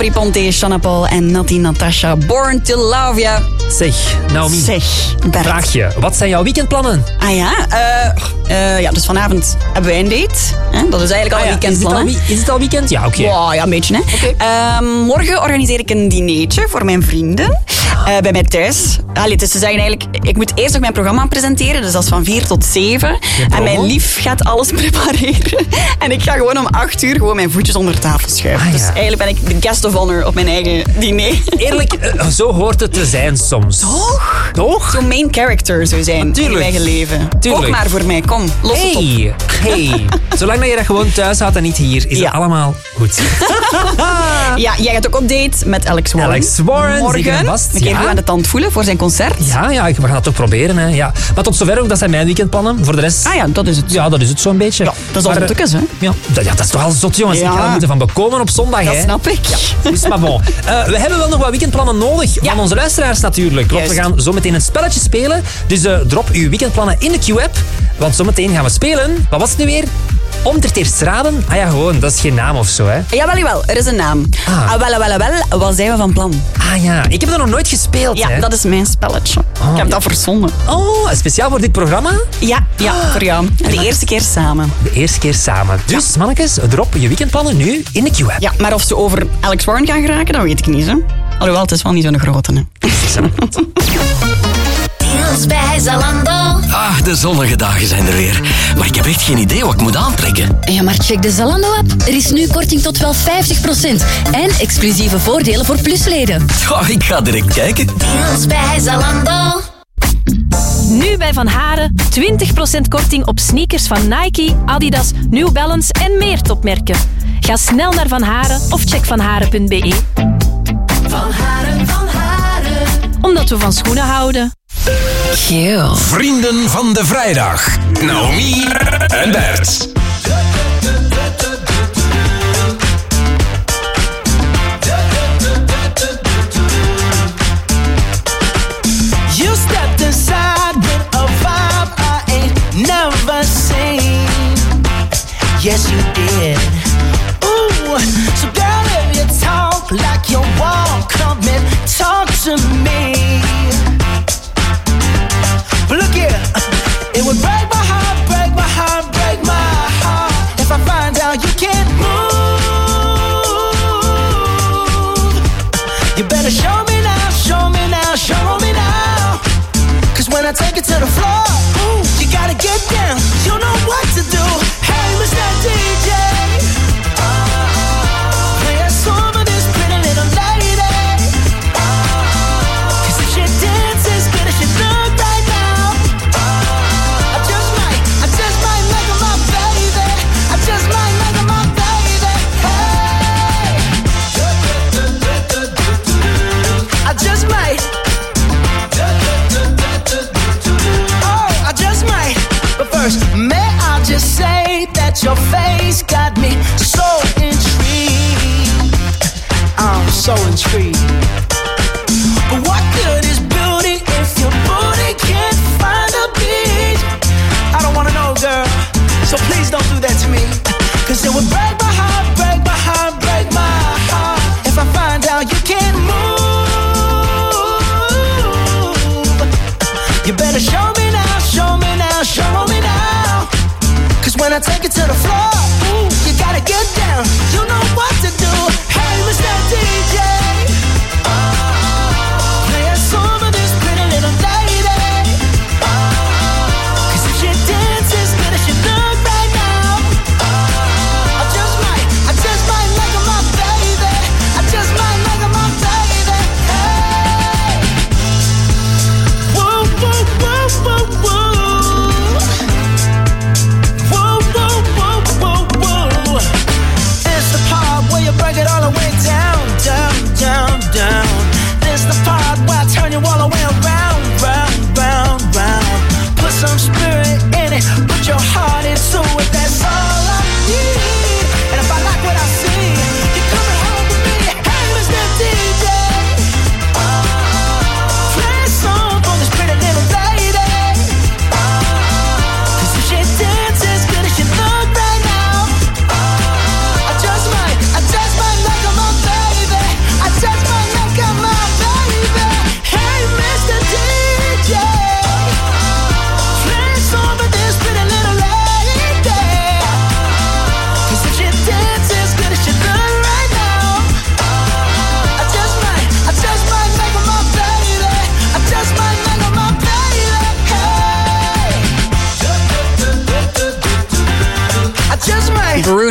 B: Gary Ponte, Shanna Paul en Natti Natasha. Born to Love Ya.
F: Zeg, Naomi.
B: Zeg, Bert.
F: Vraag je, wat zijn jouw weekendplannen?
B: Ah ja, uh, uh, ja, dus vanavond hebben wij een date. Hè? Dat is eigenlijk al
F: Ah,
B: een
F: ja.
B: weekendplan.
F: Is het al, is het al weekend? Ja, oké.
B: Okay. Wow, ja, een beetje. Hè.
F: Okay.
B: Uh, morgen organiseer ik een dinertje voor mijn vrienden. Uh, bij mij thuis. Allee, dus ze zeggen eigenlijk, ik moet eerst nog mijn programma presenteren. Dus dat is van vier tot zeven. En mijn lief gaat alles prepareren. En ik ga gewoon om acht uur gewoon mijn voetjes onder tafel schuiven.
F: Ah, ja.
B: Dus eigenlijk ben ik de guest of honor op mijn eigen diner.
F: Eerlijk, uh, zo hoort het te zijn soms.
B: Toch?
F: Toch?
B: Zo'n main character zou zijn
F: Tuurlijk.
B: in je eigen leven.
F: Tuurlijk.
B: Ook maar voor mij, kom, los het op.
F: Hey, hey. Zolang dat je dat gewoon thuis houdt en niet hier, is
B: Ja.
F: het allemaal goed.
B: Ja, jij gaat ook op date met Alex Warren.
F: Alex Warren, zeker en
B: morgen.
F: vast,
B: Een keer
F: ja.
B: goed aan de tand voelen voor zijn concert.
F: Ja, ja, we gaan het toch proberen. Hè. Ja. Maar tot zover ook, dat zijn mijn weekendplannen. Voor de rest...
B: Ah ja, dat is het.
F: Ja, dat is het zo'n beetje.
B: Ja, dat is al
F: Maar,
B: zottekes, hè?
F: Ja, dat, ja, dat is toch al zot, jongens.
B: Ja.
F: Ik ga er moeten van bekomen op zondag.
B: Dat
F: hè.
B: snap ik.
F: Ja, dus maar bon. Uh, we hebben wel nog wat weekendplannen nodig.
B: Ja.
F: Van onze luisteraars natuurlijk. Want we
B: Juist.
F: gaan zo meteen een spelletje spelen. Dus uh, drop uw weekendplannen in de Q-app. Want zometeen gaan we spelen. Wat was het nu weer? Om het eerst raden? Ah ja, gewoon. Dat is geen naam of zo, hè?
B: Jawel, jawel. Er is een naam.
F: Ah.
B: Ah, wel, wel, wel. Wat zijn we van plan?
F: Ah ja, ik heb dat nog nooit gespeeld,
B: Ja,
F: hè?
B: dat is mijn spelletje.
F: Oh.
B: Ik heb dat verzonnen.
F: Oh, speciaal voor dit programma?
B: Ja, ja, voor jou. En de eerste keer samen.
F: De eerste keer samen. Dus, mannetjes, drop je weekendplannen nu in de Q-app.
B: Ja, maar of ze over Alex Warren gaan geraken, dat weet ik niet, hè. Alhoewel, het is wel niet zo'n grote, hè.
G: Deals bij Zalando.
A: Ah, de zonnige dagen zijn er weer. Maar ik heb echt geen idee wat ik moet aantrekken.
Q: Ja, maar check de Zalando-app. Er is nu korting tot wel vijftig procent. En exclusieve voordelen voor plusleden.
A: Oh, ik ga direct kijken.
G: Deals bij Zalando.
M: Nu bij Van Haren twintig procent korting op sneakers van Nike, Adidas, New Balance en meer topmerken. Ga snel naar Van Haren of check vanharen punt be.
G: Van Haren, Van Haren.
M: Omdat we van schoenen houden.
E: Vrienden van de Vrijdag. Naomi en Bert.
T: You stepped inside with a vibe I ain't never seen. Yes, you did. Ooh, so girl, if you talk like you walk, come and talk to me. But look here, it would break my heart, break my heart, break my heart if I find out you can't move. You better show me now, show me now, show me now. Cause when I take it to the floor, ooh, you gotta get down. You know what to do. Hey, Mister D J, play a song for this pretty little lady. Cause if she dances good as she look right now, I just might, I just might make her my baby. I just might make her my baby. Hey, I just might. Oh, I just might. But first, may I just say that your face got me so intrigued. I'm so intrigued. But what good is beauty if your booty can't find a beat? I don't wanna know, girl. So please don't do that to me. Cause it would break my heart, break my heart, break my heart if I find out you can't move. You better show me now, show me now, show me now. Cause when I take it to the floor, ooh, you gotta get down. You know what to do. Hey, Mister D J, play a song for this pretty little lady. Cause if she dances good as she look right now, I just might, I just might make her my baby. I just might make her my baby. Hey, whoa, whoa, whoa, whoa, whoa. Whoa, whoa, whoa, whoa, whoa. It's the part where you break it all the way down, down,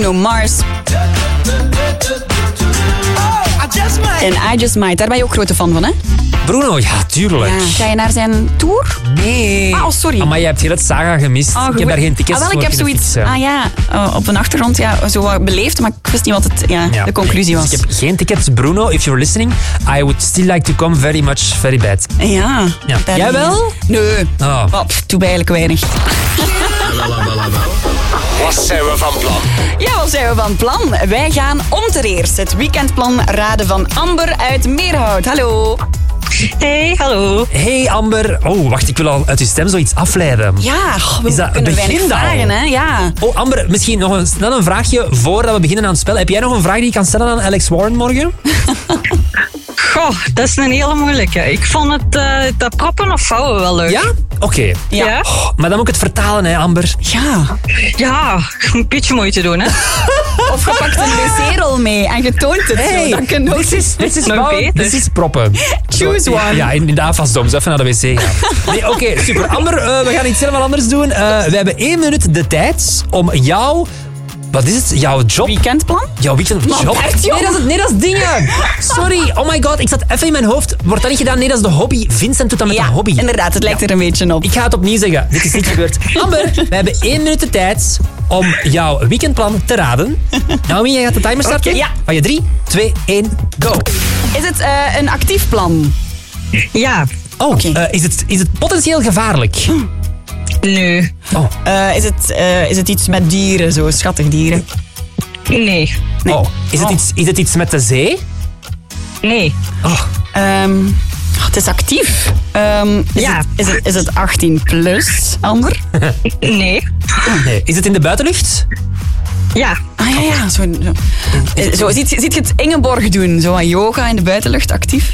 B: Bruno Mars. En I Just Might, daar ben je ook grote fan van, hè?
F: Bruno, ja, tuurlijk.
B: Ja. Ga je naar zijn tour?
F: Nee.
B: Ah, oh, sorry.
F: Maar je hebt heel het Saga gemist.
B: Oh,
F: ik heb daar geen tickets
B: ah, wel,
F: voor
B: ik heb
F: kunnen
B: zoiets.
F: fixen.
B: Ah ja, uh, op een achtergrond ja, zo wat beleefd, maar ik wist niet wat het, ja,
F: Ja.
B: de conclusie was.
F: Dus ik heb geen tickets. Bruno, if you're listening, I would still like to come very much, very bad.
B: Ja.
F: Ja.
B: Daar-
F: Jij wel?
B: Nee.
F: Oh.
B: Oh, pff, doe eigenlijk weinig.
E: Wat zijn we van plan?
B: Ja, wat zijn we van plan? Wij gaan om ter eerst het weekendplan raden van Amber uit Meerhout. Hallo.
C: Hey, hallo.
F: Hey Amber. Oh, wacht, ik wil al uit je stem zoiets afleiden.
B: Ja, we
F: Is dat
B: kunnen
F: een
B: weinig
F: begin al?
B: vragen, hè? Ja.
F: Oh, Amber, misschien nog een, snel een vraagje voordat we beginnen aan het spel. Heb jij nog een vraag die je kan stellen aan Alex Warren morgen?
C: Goh, dat is een hele moeilijke. Ik vond het uh, dat proppen of vouwen wel leuk.
F: Ja? Oké. Okay.
C: Ja.
F: Oh, maar dan moet ik het vertalen, hè, Amber?
B: Ja.
C: Ja, een beetje moeite doen, hè.
B: Of je pakt een wc-rol mee en je toont het
F: Hey,
B: zo. Dat kan ook.
F: dit is, dit is,
C: Nog
F: wel-
C: beter.
F: dit is proppen.
B: Choose
F: Zo,
B: one.
F: Ja, in, in de afwasdom. Zo even naar de wc gaan. Nee, oké, okay, super. Amber, uh, we gaan iets helemaal anders doen. Uh, we hebben één minuut de tijd om jou... Wat is het? Jouw job?
B: Weekendplan?
F: Jouw weekendjob?
B: Maar Bert, joh.
F: Nee, dat is, nee, dat is dingen. Sorry. Oh my god, ik zat even in mijn hoofd. Wordt dat niet gedaan? Nee, dat is de hobby. Vincent doet dat met
B: Ja,
F: een hobby.
B: inderdaad. Het lijkt er een beetje op.
F: Ik ga het opnieuw zeggen. Dit is niet gebeurd. Amber, we hebben één minuut de tijd om jouw weekendplan te raden. Naomi, jij gaat de timer starten?
B: Oké, ja.
F: Van je drie, twee, één, go.
B: Is het uh, een actief plan?
C: Ja.
F: Oh, okay. uh, is, het, is het potentieel gevaarlijk?
C: Nee.
F: Oh.
B: Uh, is, het, uh, is het iets met dieren, zo schattig dieren?
C: Nee.
B: nee.
F: Oh. Is, het
B: oh.
F: iets, is het iets met de zee?
C: Nee.
F: Oh.
B: Um, oh, het is actief. Um, is,
C: ja.
B: het, is, het, is het achttien plus, Amber?
C: Nee.
F: nee. Is het in de buitenlucht?
C: Ja.
B: Ah ja, ja. Zo, zo. zo ziet, ziet je het Ingeborg doen? Zo aan yoga in de buitenlucht, actief?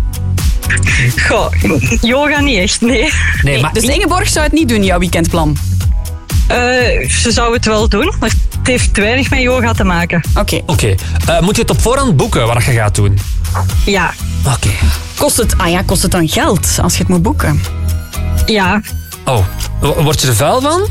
C: Goh, yoga niet echt, nee.
F: nee,
B: nee
F: maar
B: dus Ingeborg zou het niet doen, jouw weekendplan?
C: Uh, ze zou het wel doen, maar het heeft te weinig met yoga te maken.
B: Oké. Okay.
F: Oké. Okay. Uh, moet je het op voorhand boeken wat je gaat doen?
C: Ja.
F: Oké. Okay.
B: Kost het, ah ja, kost het dan geld als je het moet boeken?
C: Ja.
F: Oh, word je er vuil van?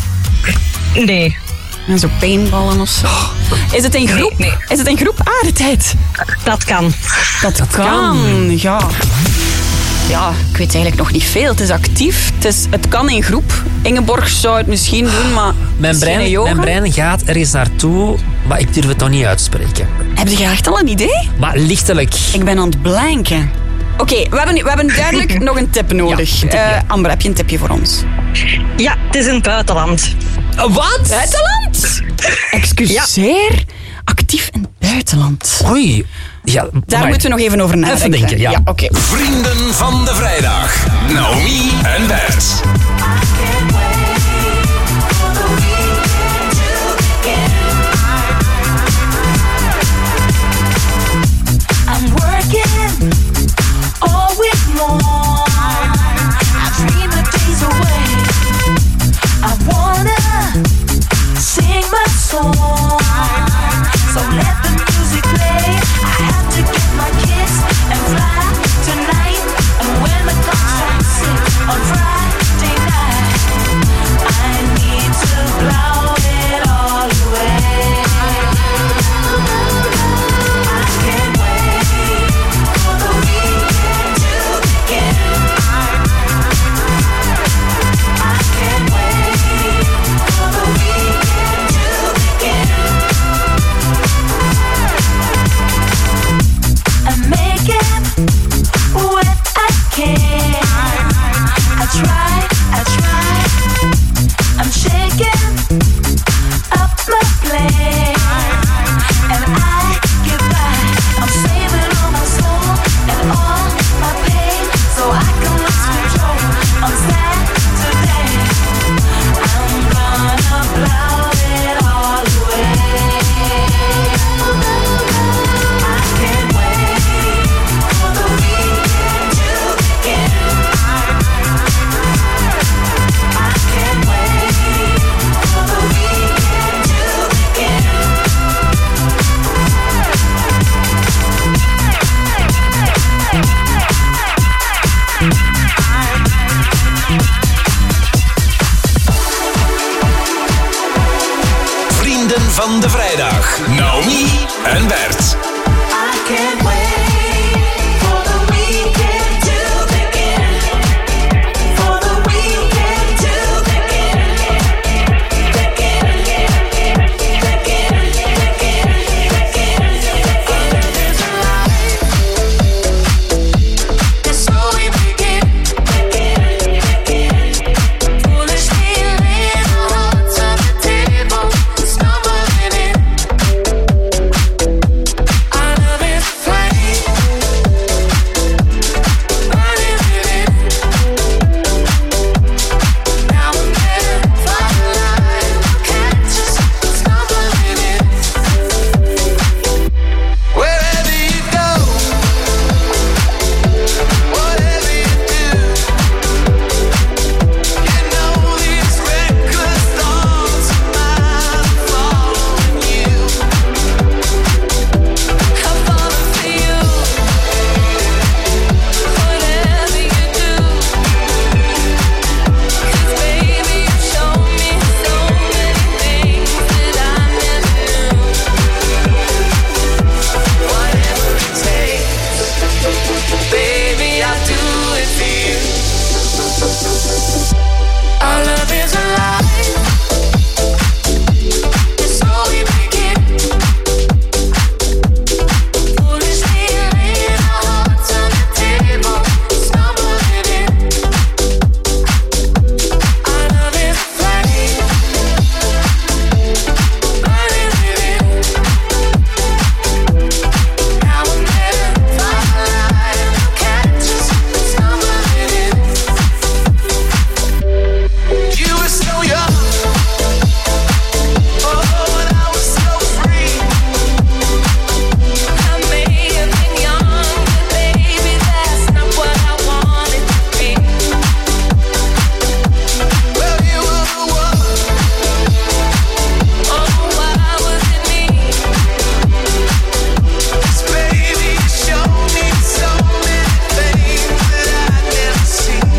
C: Nee.
B: En zo paintballen of zo. Is het in groep?
C: Nee, nee.
B: Is het in groep? Ah, de tijd.
C: Dat kan.
B: Dat,
F: dat
B: kan.
F: kan.
B: Ja. Ja, ik weet eigenlijk nog niet veel. Het is actief. Het, is, het kan in groep. Ingeborg zou het misschien doen, maar...
F: Mijn brein, mijn brein gaat ergens naartoe, maar ik durf het nog niet uitspreken.
B: Heb je echt al een idee?
F: Maar lichtelijk.
B: Ik ben aan het blanken. Oké, okay, we, hebben, we hebben duidelijk nog een tip nodig. Ja, een tipje. Uh, Amber, heb je een tipje voor ons?
C: Ja, het is in het buitenland.
F: Uh, wat?
B: Buitenland? Excuseer? Ja. Actief in het buitenland.
F: Oei. Ja,
B: daar maar, moeten we nog even over nadenken.
F: Even denken, ja.
B: ja okay.
E: Vrienden van de vrijdag. Naomi en Bert.
V: I'm working all week long. I dream the days away. I wanna sing my song. So let the music play. I have to get my kids and fly tonight. And when the clock strikes six on Friday night, I need to blow it all away. I can't wait for the weekend to begin. I can't wait for the weekend to begin. I'm making what I can. I try, I try. I'm shaking up my plane, and I get by. I'm saving all my soul and all my pain, so I can lose control on Saturday. I'm gonna blow it all away. I can't wait for the weekend to begin.
E: Vrijdag. Naomi en Bert.
V: I can't wait for the weekend to begin. For the weekend to begin. Begin, begin, begin, begin. There's a light. It's so we begin. Begin, begin. Foolishly laying our hearts on the table, stumbling in. Our love is flame, burning within. Now and then, firelight catch us stumbling in. Wherever you go, whatever you do, you know these reckless thoughts of mine are following you. I'm falling for you. Whatever you do, 'cause baby you show me so many things that I never knew. Whatever it takes, baby I'll do it for you. Our love is alive. It's so we begin. Foolishly laying our hearts on the table, stumbling in. Our love is flame, burning within. Now and then, firelight catch us stumbling in. You were so young, oh, and I was so free. I may have been young, but baby, that's not what I wanted to be. Well, you were the one. Oh, why was it me? 'Cause baby, you showed me so many things that I'd never seen.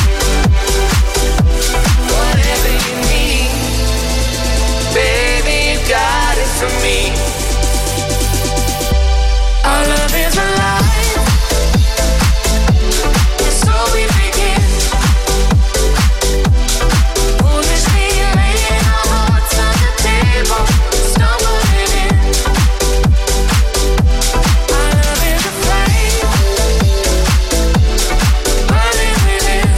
V: Whatever you need, baby, you got it from me. Our love is alive. It's so we begin. Foolishly laying our hearts on the table, stumbling in. Our love is a flame, burning within.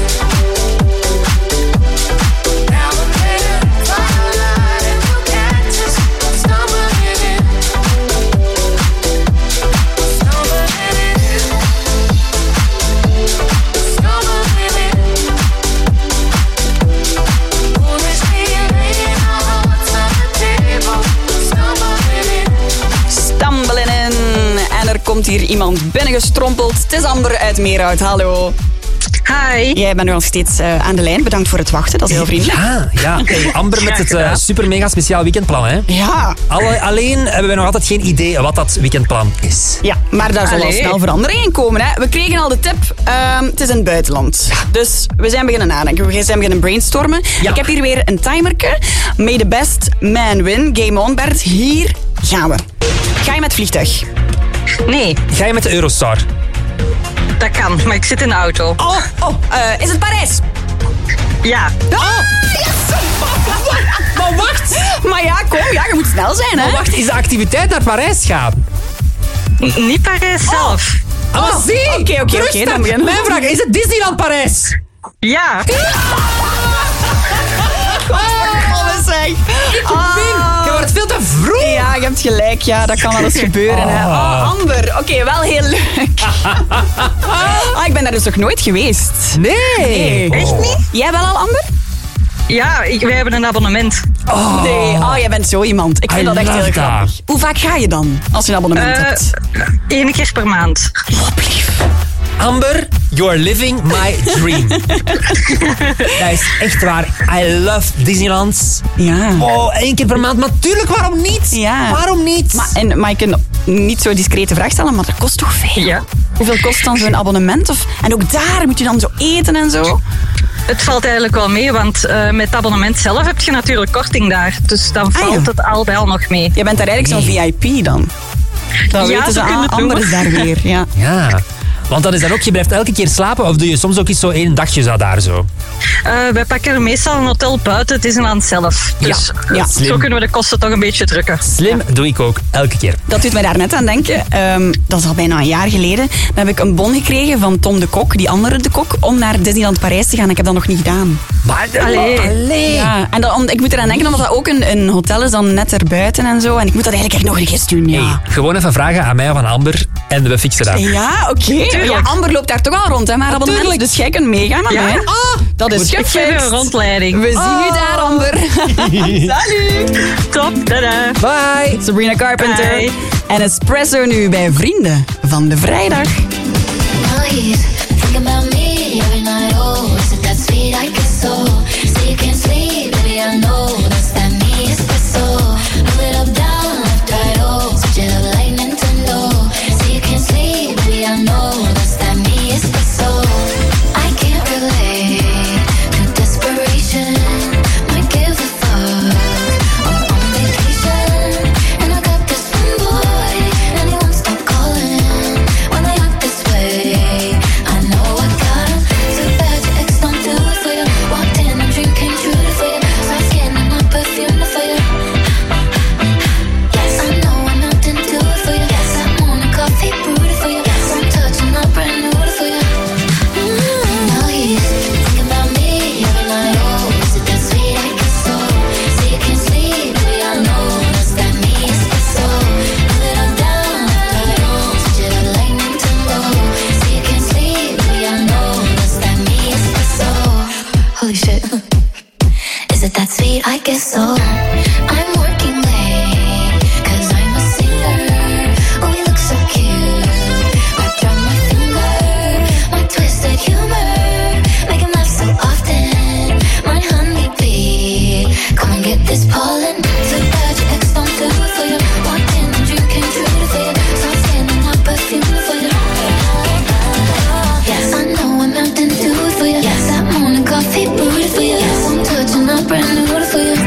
V: Now and then, firelight will catch us stumbling in. Stumbling in. Stumbling in. Foolishly laying our hearts on the table, stumbling in.
B: Stumbling in. En er komt hier iemand binnengestrompeld. Het is Amber uit Meerhout. Hallo.
C: Hi.
B: Jij bent nu nog steeds eh, aan de lijn. Bedankt voor het wachten. Dat is heel vriendelijk.
F: Ja, ja. Hey, Amber met het eh, super mega speciaal weekendplan, hè?
B: Ja.
F: Alle, alleen hebben wij nog altijd geen idee wat dat weekendplan is.
B: Ja, maar daar zal al
C: Allee.
B: snel verandering in komen. Hè. We kregen al de tip, ehm, het is in het buitenland. Dus we zijn beginnen nadenken, we zijn beginnen brainstormen.
F: Ja.
B: Ik heb hier weer een timerke. May the best man win. Game on, Bert. Hier gaan we. Ga je met vliegtuig?
C: Nee,
F: Ga je met de Eurostar?
C: dat kan, maar ik zit in de auto.
B: Oh, oh eh, is het Parijs?
C: Ja.
B: Oh, yes! Maar wacht! Maar ja, kom, ja, je moet snel zijn, hè?
F: Maar wacht, is de activiteit naar Parijs gaan?
C: N- Niet Parijs zelf.
F: Ah, maar zie!
B: oké, oké, oké,
F: Rustig.
B: dan beginnen we.
F: Mijn vraag, is het Disneyland Parijs?
C: Ja.
B: Godverdomme, zeg.
F: Ik win! Je wordt veel te vroeg!
B: Ja, je hebt gelijk. Ja, dat kan wel eens gebeuren. Hè. Oh, Amber. Oké, wel heel leuk. Ah, ik ben daar dus nog nooit geweest.
F: Nee!
B: Nee.
C: Echt niet?
B: Jij wel al, Amber?
C: Ja, ik, wij hebben een abonnement.
F: Oh.
B: Nee. Oh, jij bent zo iemand. Ik vind
F: I
B: dat echt
F: love
B: heel
F: that.
B: grappig. Hoe vaak ga je dan als je een abonnement
C: Eh,
B: hebt?
C: Eén keer per maand.
F: Amber, you are living my dream. Dat is echt waar. I love Disneyland.
B: Ja.
F: Oh, één keer per maand. Maar tuurlijk, waarom niet?
B: Ja.
F: Waarom niet?
B: Maar, en, maar ik kan niet zo discrete vraag stellen, maar dat kost toch veel?
C: Ja.
B: Hoeveel kost dan zo'n abonnement? Of, en ook daar moet je dan zo eten en zo?
C: Het valt eigenlijk wel mee, want uh, met het abonnement zelf heb je natuurlijk korting daar. Dus dan valt ah, ja. het al bij al nog mee.
B: Je bent daar eigenlijk nee. zo'n V I P dan? Dan
C: ja,
B: weten ze aan, anders daar weer. Ja.
F: ja. Want dat is dan ook, je blijft elke keer slapen of doe je soms ook eens zo één dagje zo daar zo?
C: Uh, wij pakken meestal een hotel buiten, het is een land zelf. Dus
B: ja, ja.
C: zo kunnen we de kosten toch een beetje drukken.
F: Slim, ja. doe ik ook, elke keer.
B: Dat doet mij daar net aan denken. Um, dat is al bijna een jaar geleden. Dan heb ik een bon gekregen van Tom de Kok, die andere de Kok, om naar Disneyland Parijs te gaan. Ik heb dat nog niet gedaan.
F: Maar,
B: allee. allee. Ja, en dan, om, ik moet eraan denken, omdat dat ook een, een hotel is dan net erbuiten en zo. En ik moet dat eigenlijk echt nog een eens doen, ja.
F: Hey, gewoon even vragen aan mij of aan Amber en we fixen dat.
B: Ja, oké. Okay. Ja, Amber loopt daar toch al rond, hè, maar abonnement. Dus jij kunt meegaan met ja? mij.
C: Oh,
B: dat is gefixt.
C: Ik geef een rondleiding.
B: We oh. zien u daar, Amber. Salut.
C: Top, tada.
B: Bye. Sabrina Carpenter. Bye. En Espresso nu bij Vrienden van de Vrijdag.
V: I guess so. I'm working late, cause I'm a singer. Oh, we look so cute, wrapped around my finger. My twisted humor, make him laugh so often. My honeybee, come and get this pollen. So bad your ex don't do it for you. Walked in and drinking true for you. So I'm standing up perfume for you. Yes, I know I'm out and do it for you. Yes, that morning coffee brewed it for you. Yes, I'm touching up brand new for you.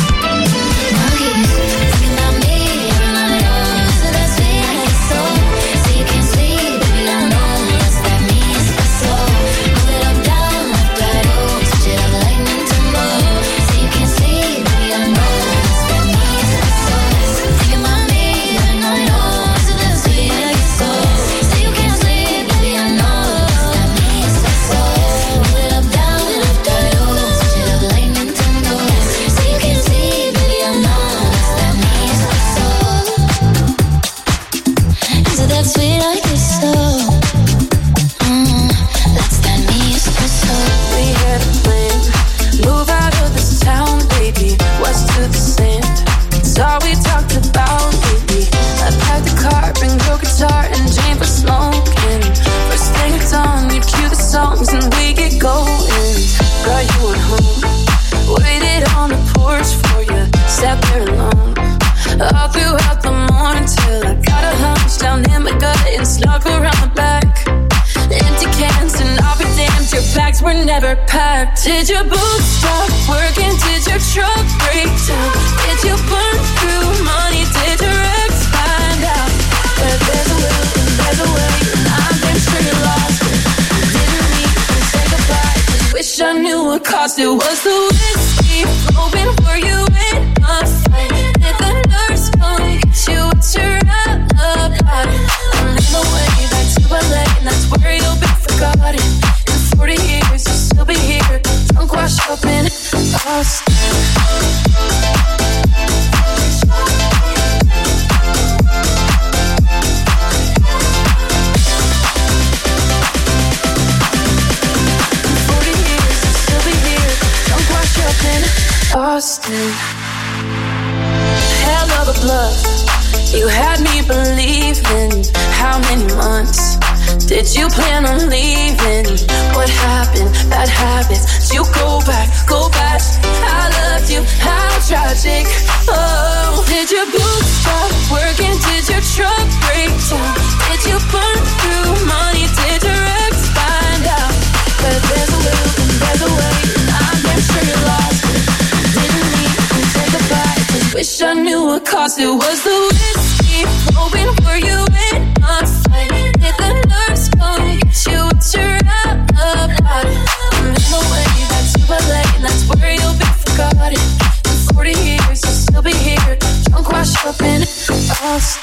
H: Were never packed. Did your boots stop working? Did your truck break down? Did you burn through money? Did your ex find out? But there's a will and there's a way, and I've been sure lost. Didn't mean to say goodbye. Just wish I knew what cost it. Was the whiskey flowing? Were you in a fight? Did the nurse come get you? What's your alibi? I'm in the way back to L A, and that's where you'll be forgotten. forty years, you'll still be here, drunk, washed up in Austin. forty years, you'll still be here, drunk, washed up in Austin. Hell of a bluff, you had me believing. How many months did you plan on leaving? What happened? Bad habits. Did you go back? Go back. I loved you. How tragic. Oh, did your boots stop working? Did your truck break down? Did you burn through money? Did your ex find out? But there's a will and there's a way. Wish I knew what caused it. Was the whiskey flowing? Were you in on sight? Did the nerves come get you? What's your alibi? I'm in the way, that's too late, and that's where you'll be forgotten. In forty years, you'll still be here, drunk, washed up in lost.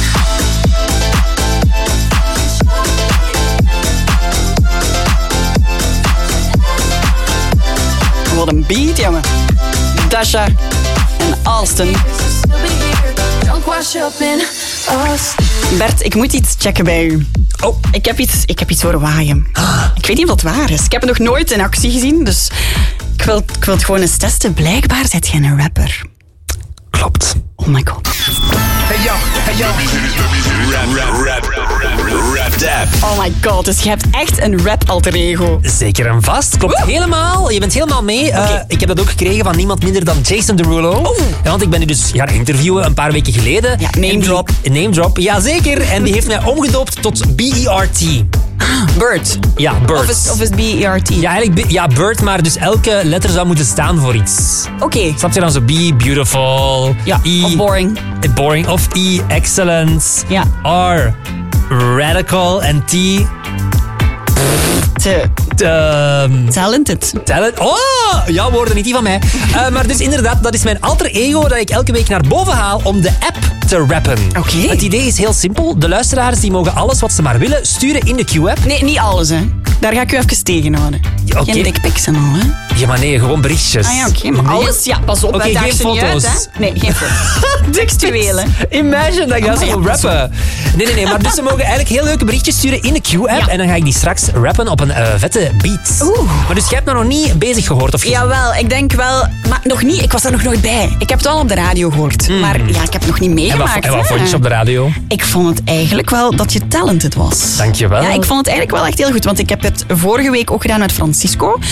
B: Wat een beat, jongen. Dasha en Alston. Bert, ik moet iets checken bij u.
F: Oh.
B: Ik heb iets, ik heb iets horen waaien. Ik weet niet of dat waar is. Ik heb het nog nooit in actie gezien, dus ik wil, ik wil het gewoon eens testen. Blijkbaar zit jij een rapper.
F: Klopt.
B: Oh my god.
E: Hey yo, hey yo. Rap, rap, rap, rap, rap, dab.
B: Oh my god, dus je hebt echt een rap alter ego.
F: Zeker en vast. Klopt Woe! helemaal. Je bent helemaal mee. Okay. Uh, ik heb dat ook gekregen van niemand minder dan Jason Derulo. Oh. Ja, want ik ben nu dus gaan interviewen een paar weken geleden.
B: Ja, name drop.
F: Die, name drop, jazeker. En die heeft mij omgedoopt tot B E R T.
B: Ah, Bird.
F: Ja, Bird.
B: Of is, of is B E R T?
F: Ja, eigenlijk ja, Bird, maar dus elke letter zou moeten staan voor iets.
B: Oké. Okay.
F: Snap je dan zo? B, beautiful.
B: Ja,
F: E,
B: of boring.
F: Boring. Of E, excellent.
B: Ja.
F: R, radical. En T...
B: Te...
F: Um,
B: talented.
F: Talent. Oh, jouw woorden, niet die van mij. Uh, maar dus inderdaad, dat is mijn alter ego dat ik elke week naar boven haal om de app te rappen.
B: Oké. Okay.
F: Het idee is heel simpel. De luisteraars die mogen alles wat ze maar willen sturen in de Q-app.
B: Nee, niet alles, hè. Daar ga ik u even tegenhouden. Ja, okay. Geen dickpics en al, hè.
F: Ja, maar nee, gewoon berichtjes.
B: Ah ja, oké. Okay, maar nee. Alles, ja, pas op.
F: Oké, okay, geen foto's.
B: Uit, hè? Nee, geen foto's. Textuelen.
F: Imagine dat ik dat oh, zo wil ja, rappen. Nee, nee, nee. Maar dus ze mogen eigenlijk heel leuke berichtjes sturen in de Q-app. Ja. En dan ga ik die straks rappen op een uh, vette beat.
B: Oeh.
F: Maar dus jij hebt me nog niet bezig gehoord, of je...
B: Jawel, ik denk wel... Maar nog niet. Ik was er nog nooit bij. Ik heb het wel op de radio gehoord. Mm. Maar ja, ik heb het nog niet meegemaakt.
F: En wat, wat vond je op de radio?
B: Ik vond het eigenlijk wel dat je talented was.
F: Dankjewel.
B: Ja, ik vond het eigenlijk wel echt heel goed. Want ik heb het vorige week ook gedaan met Francisco.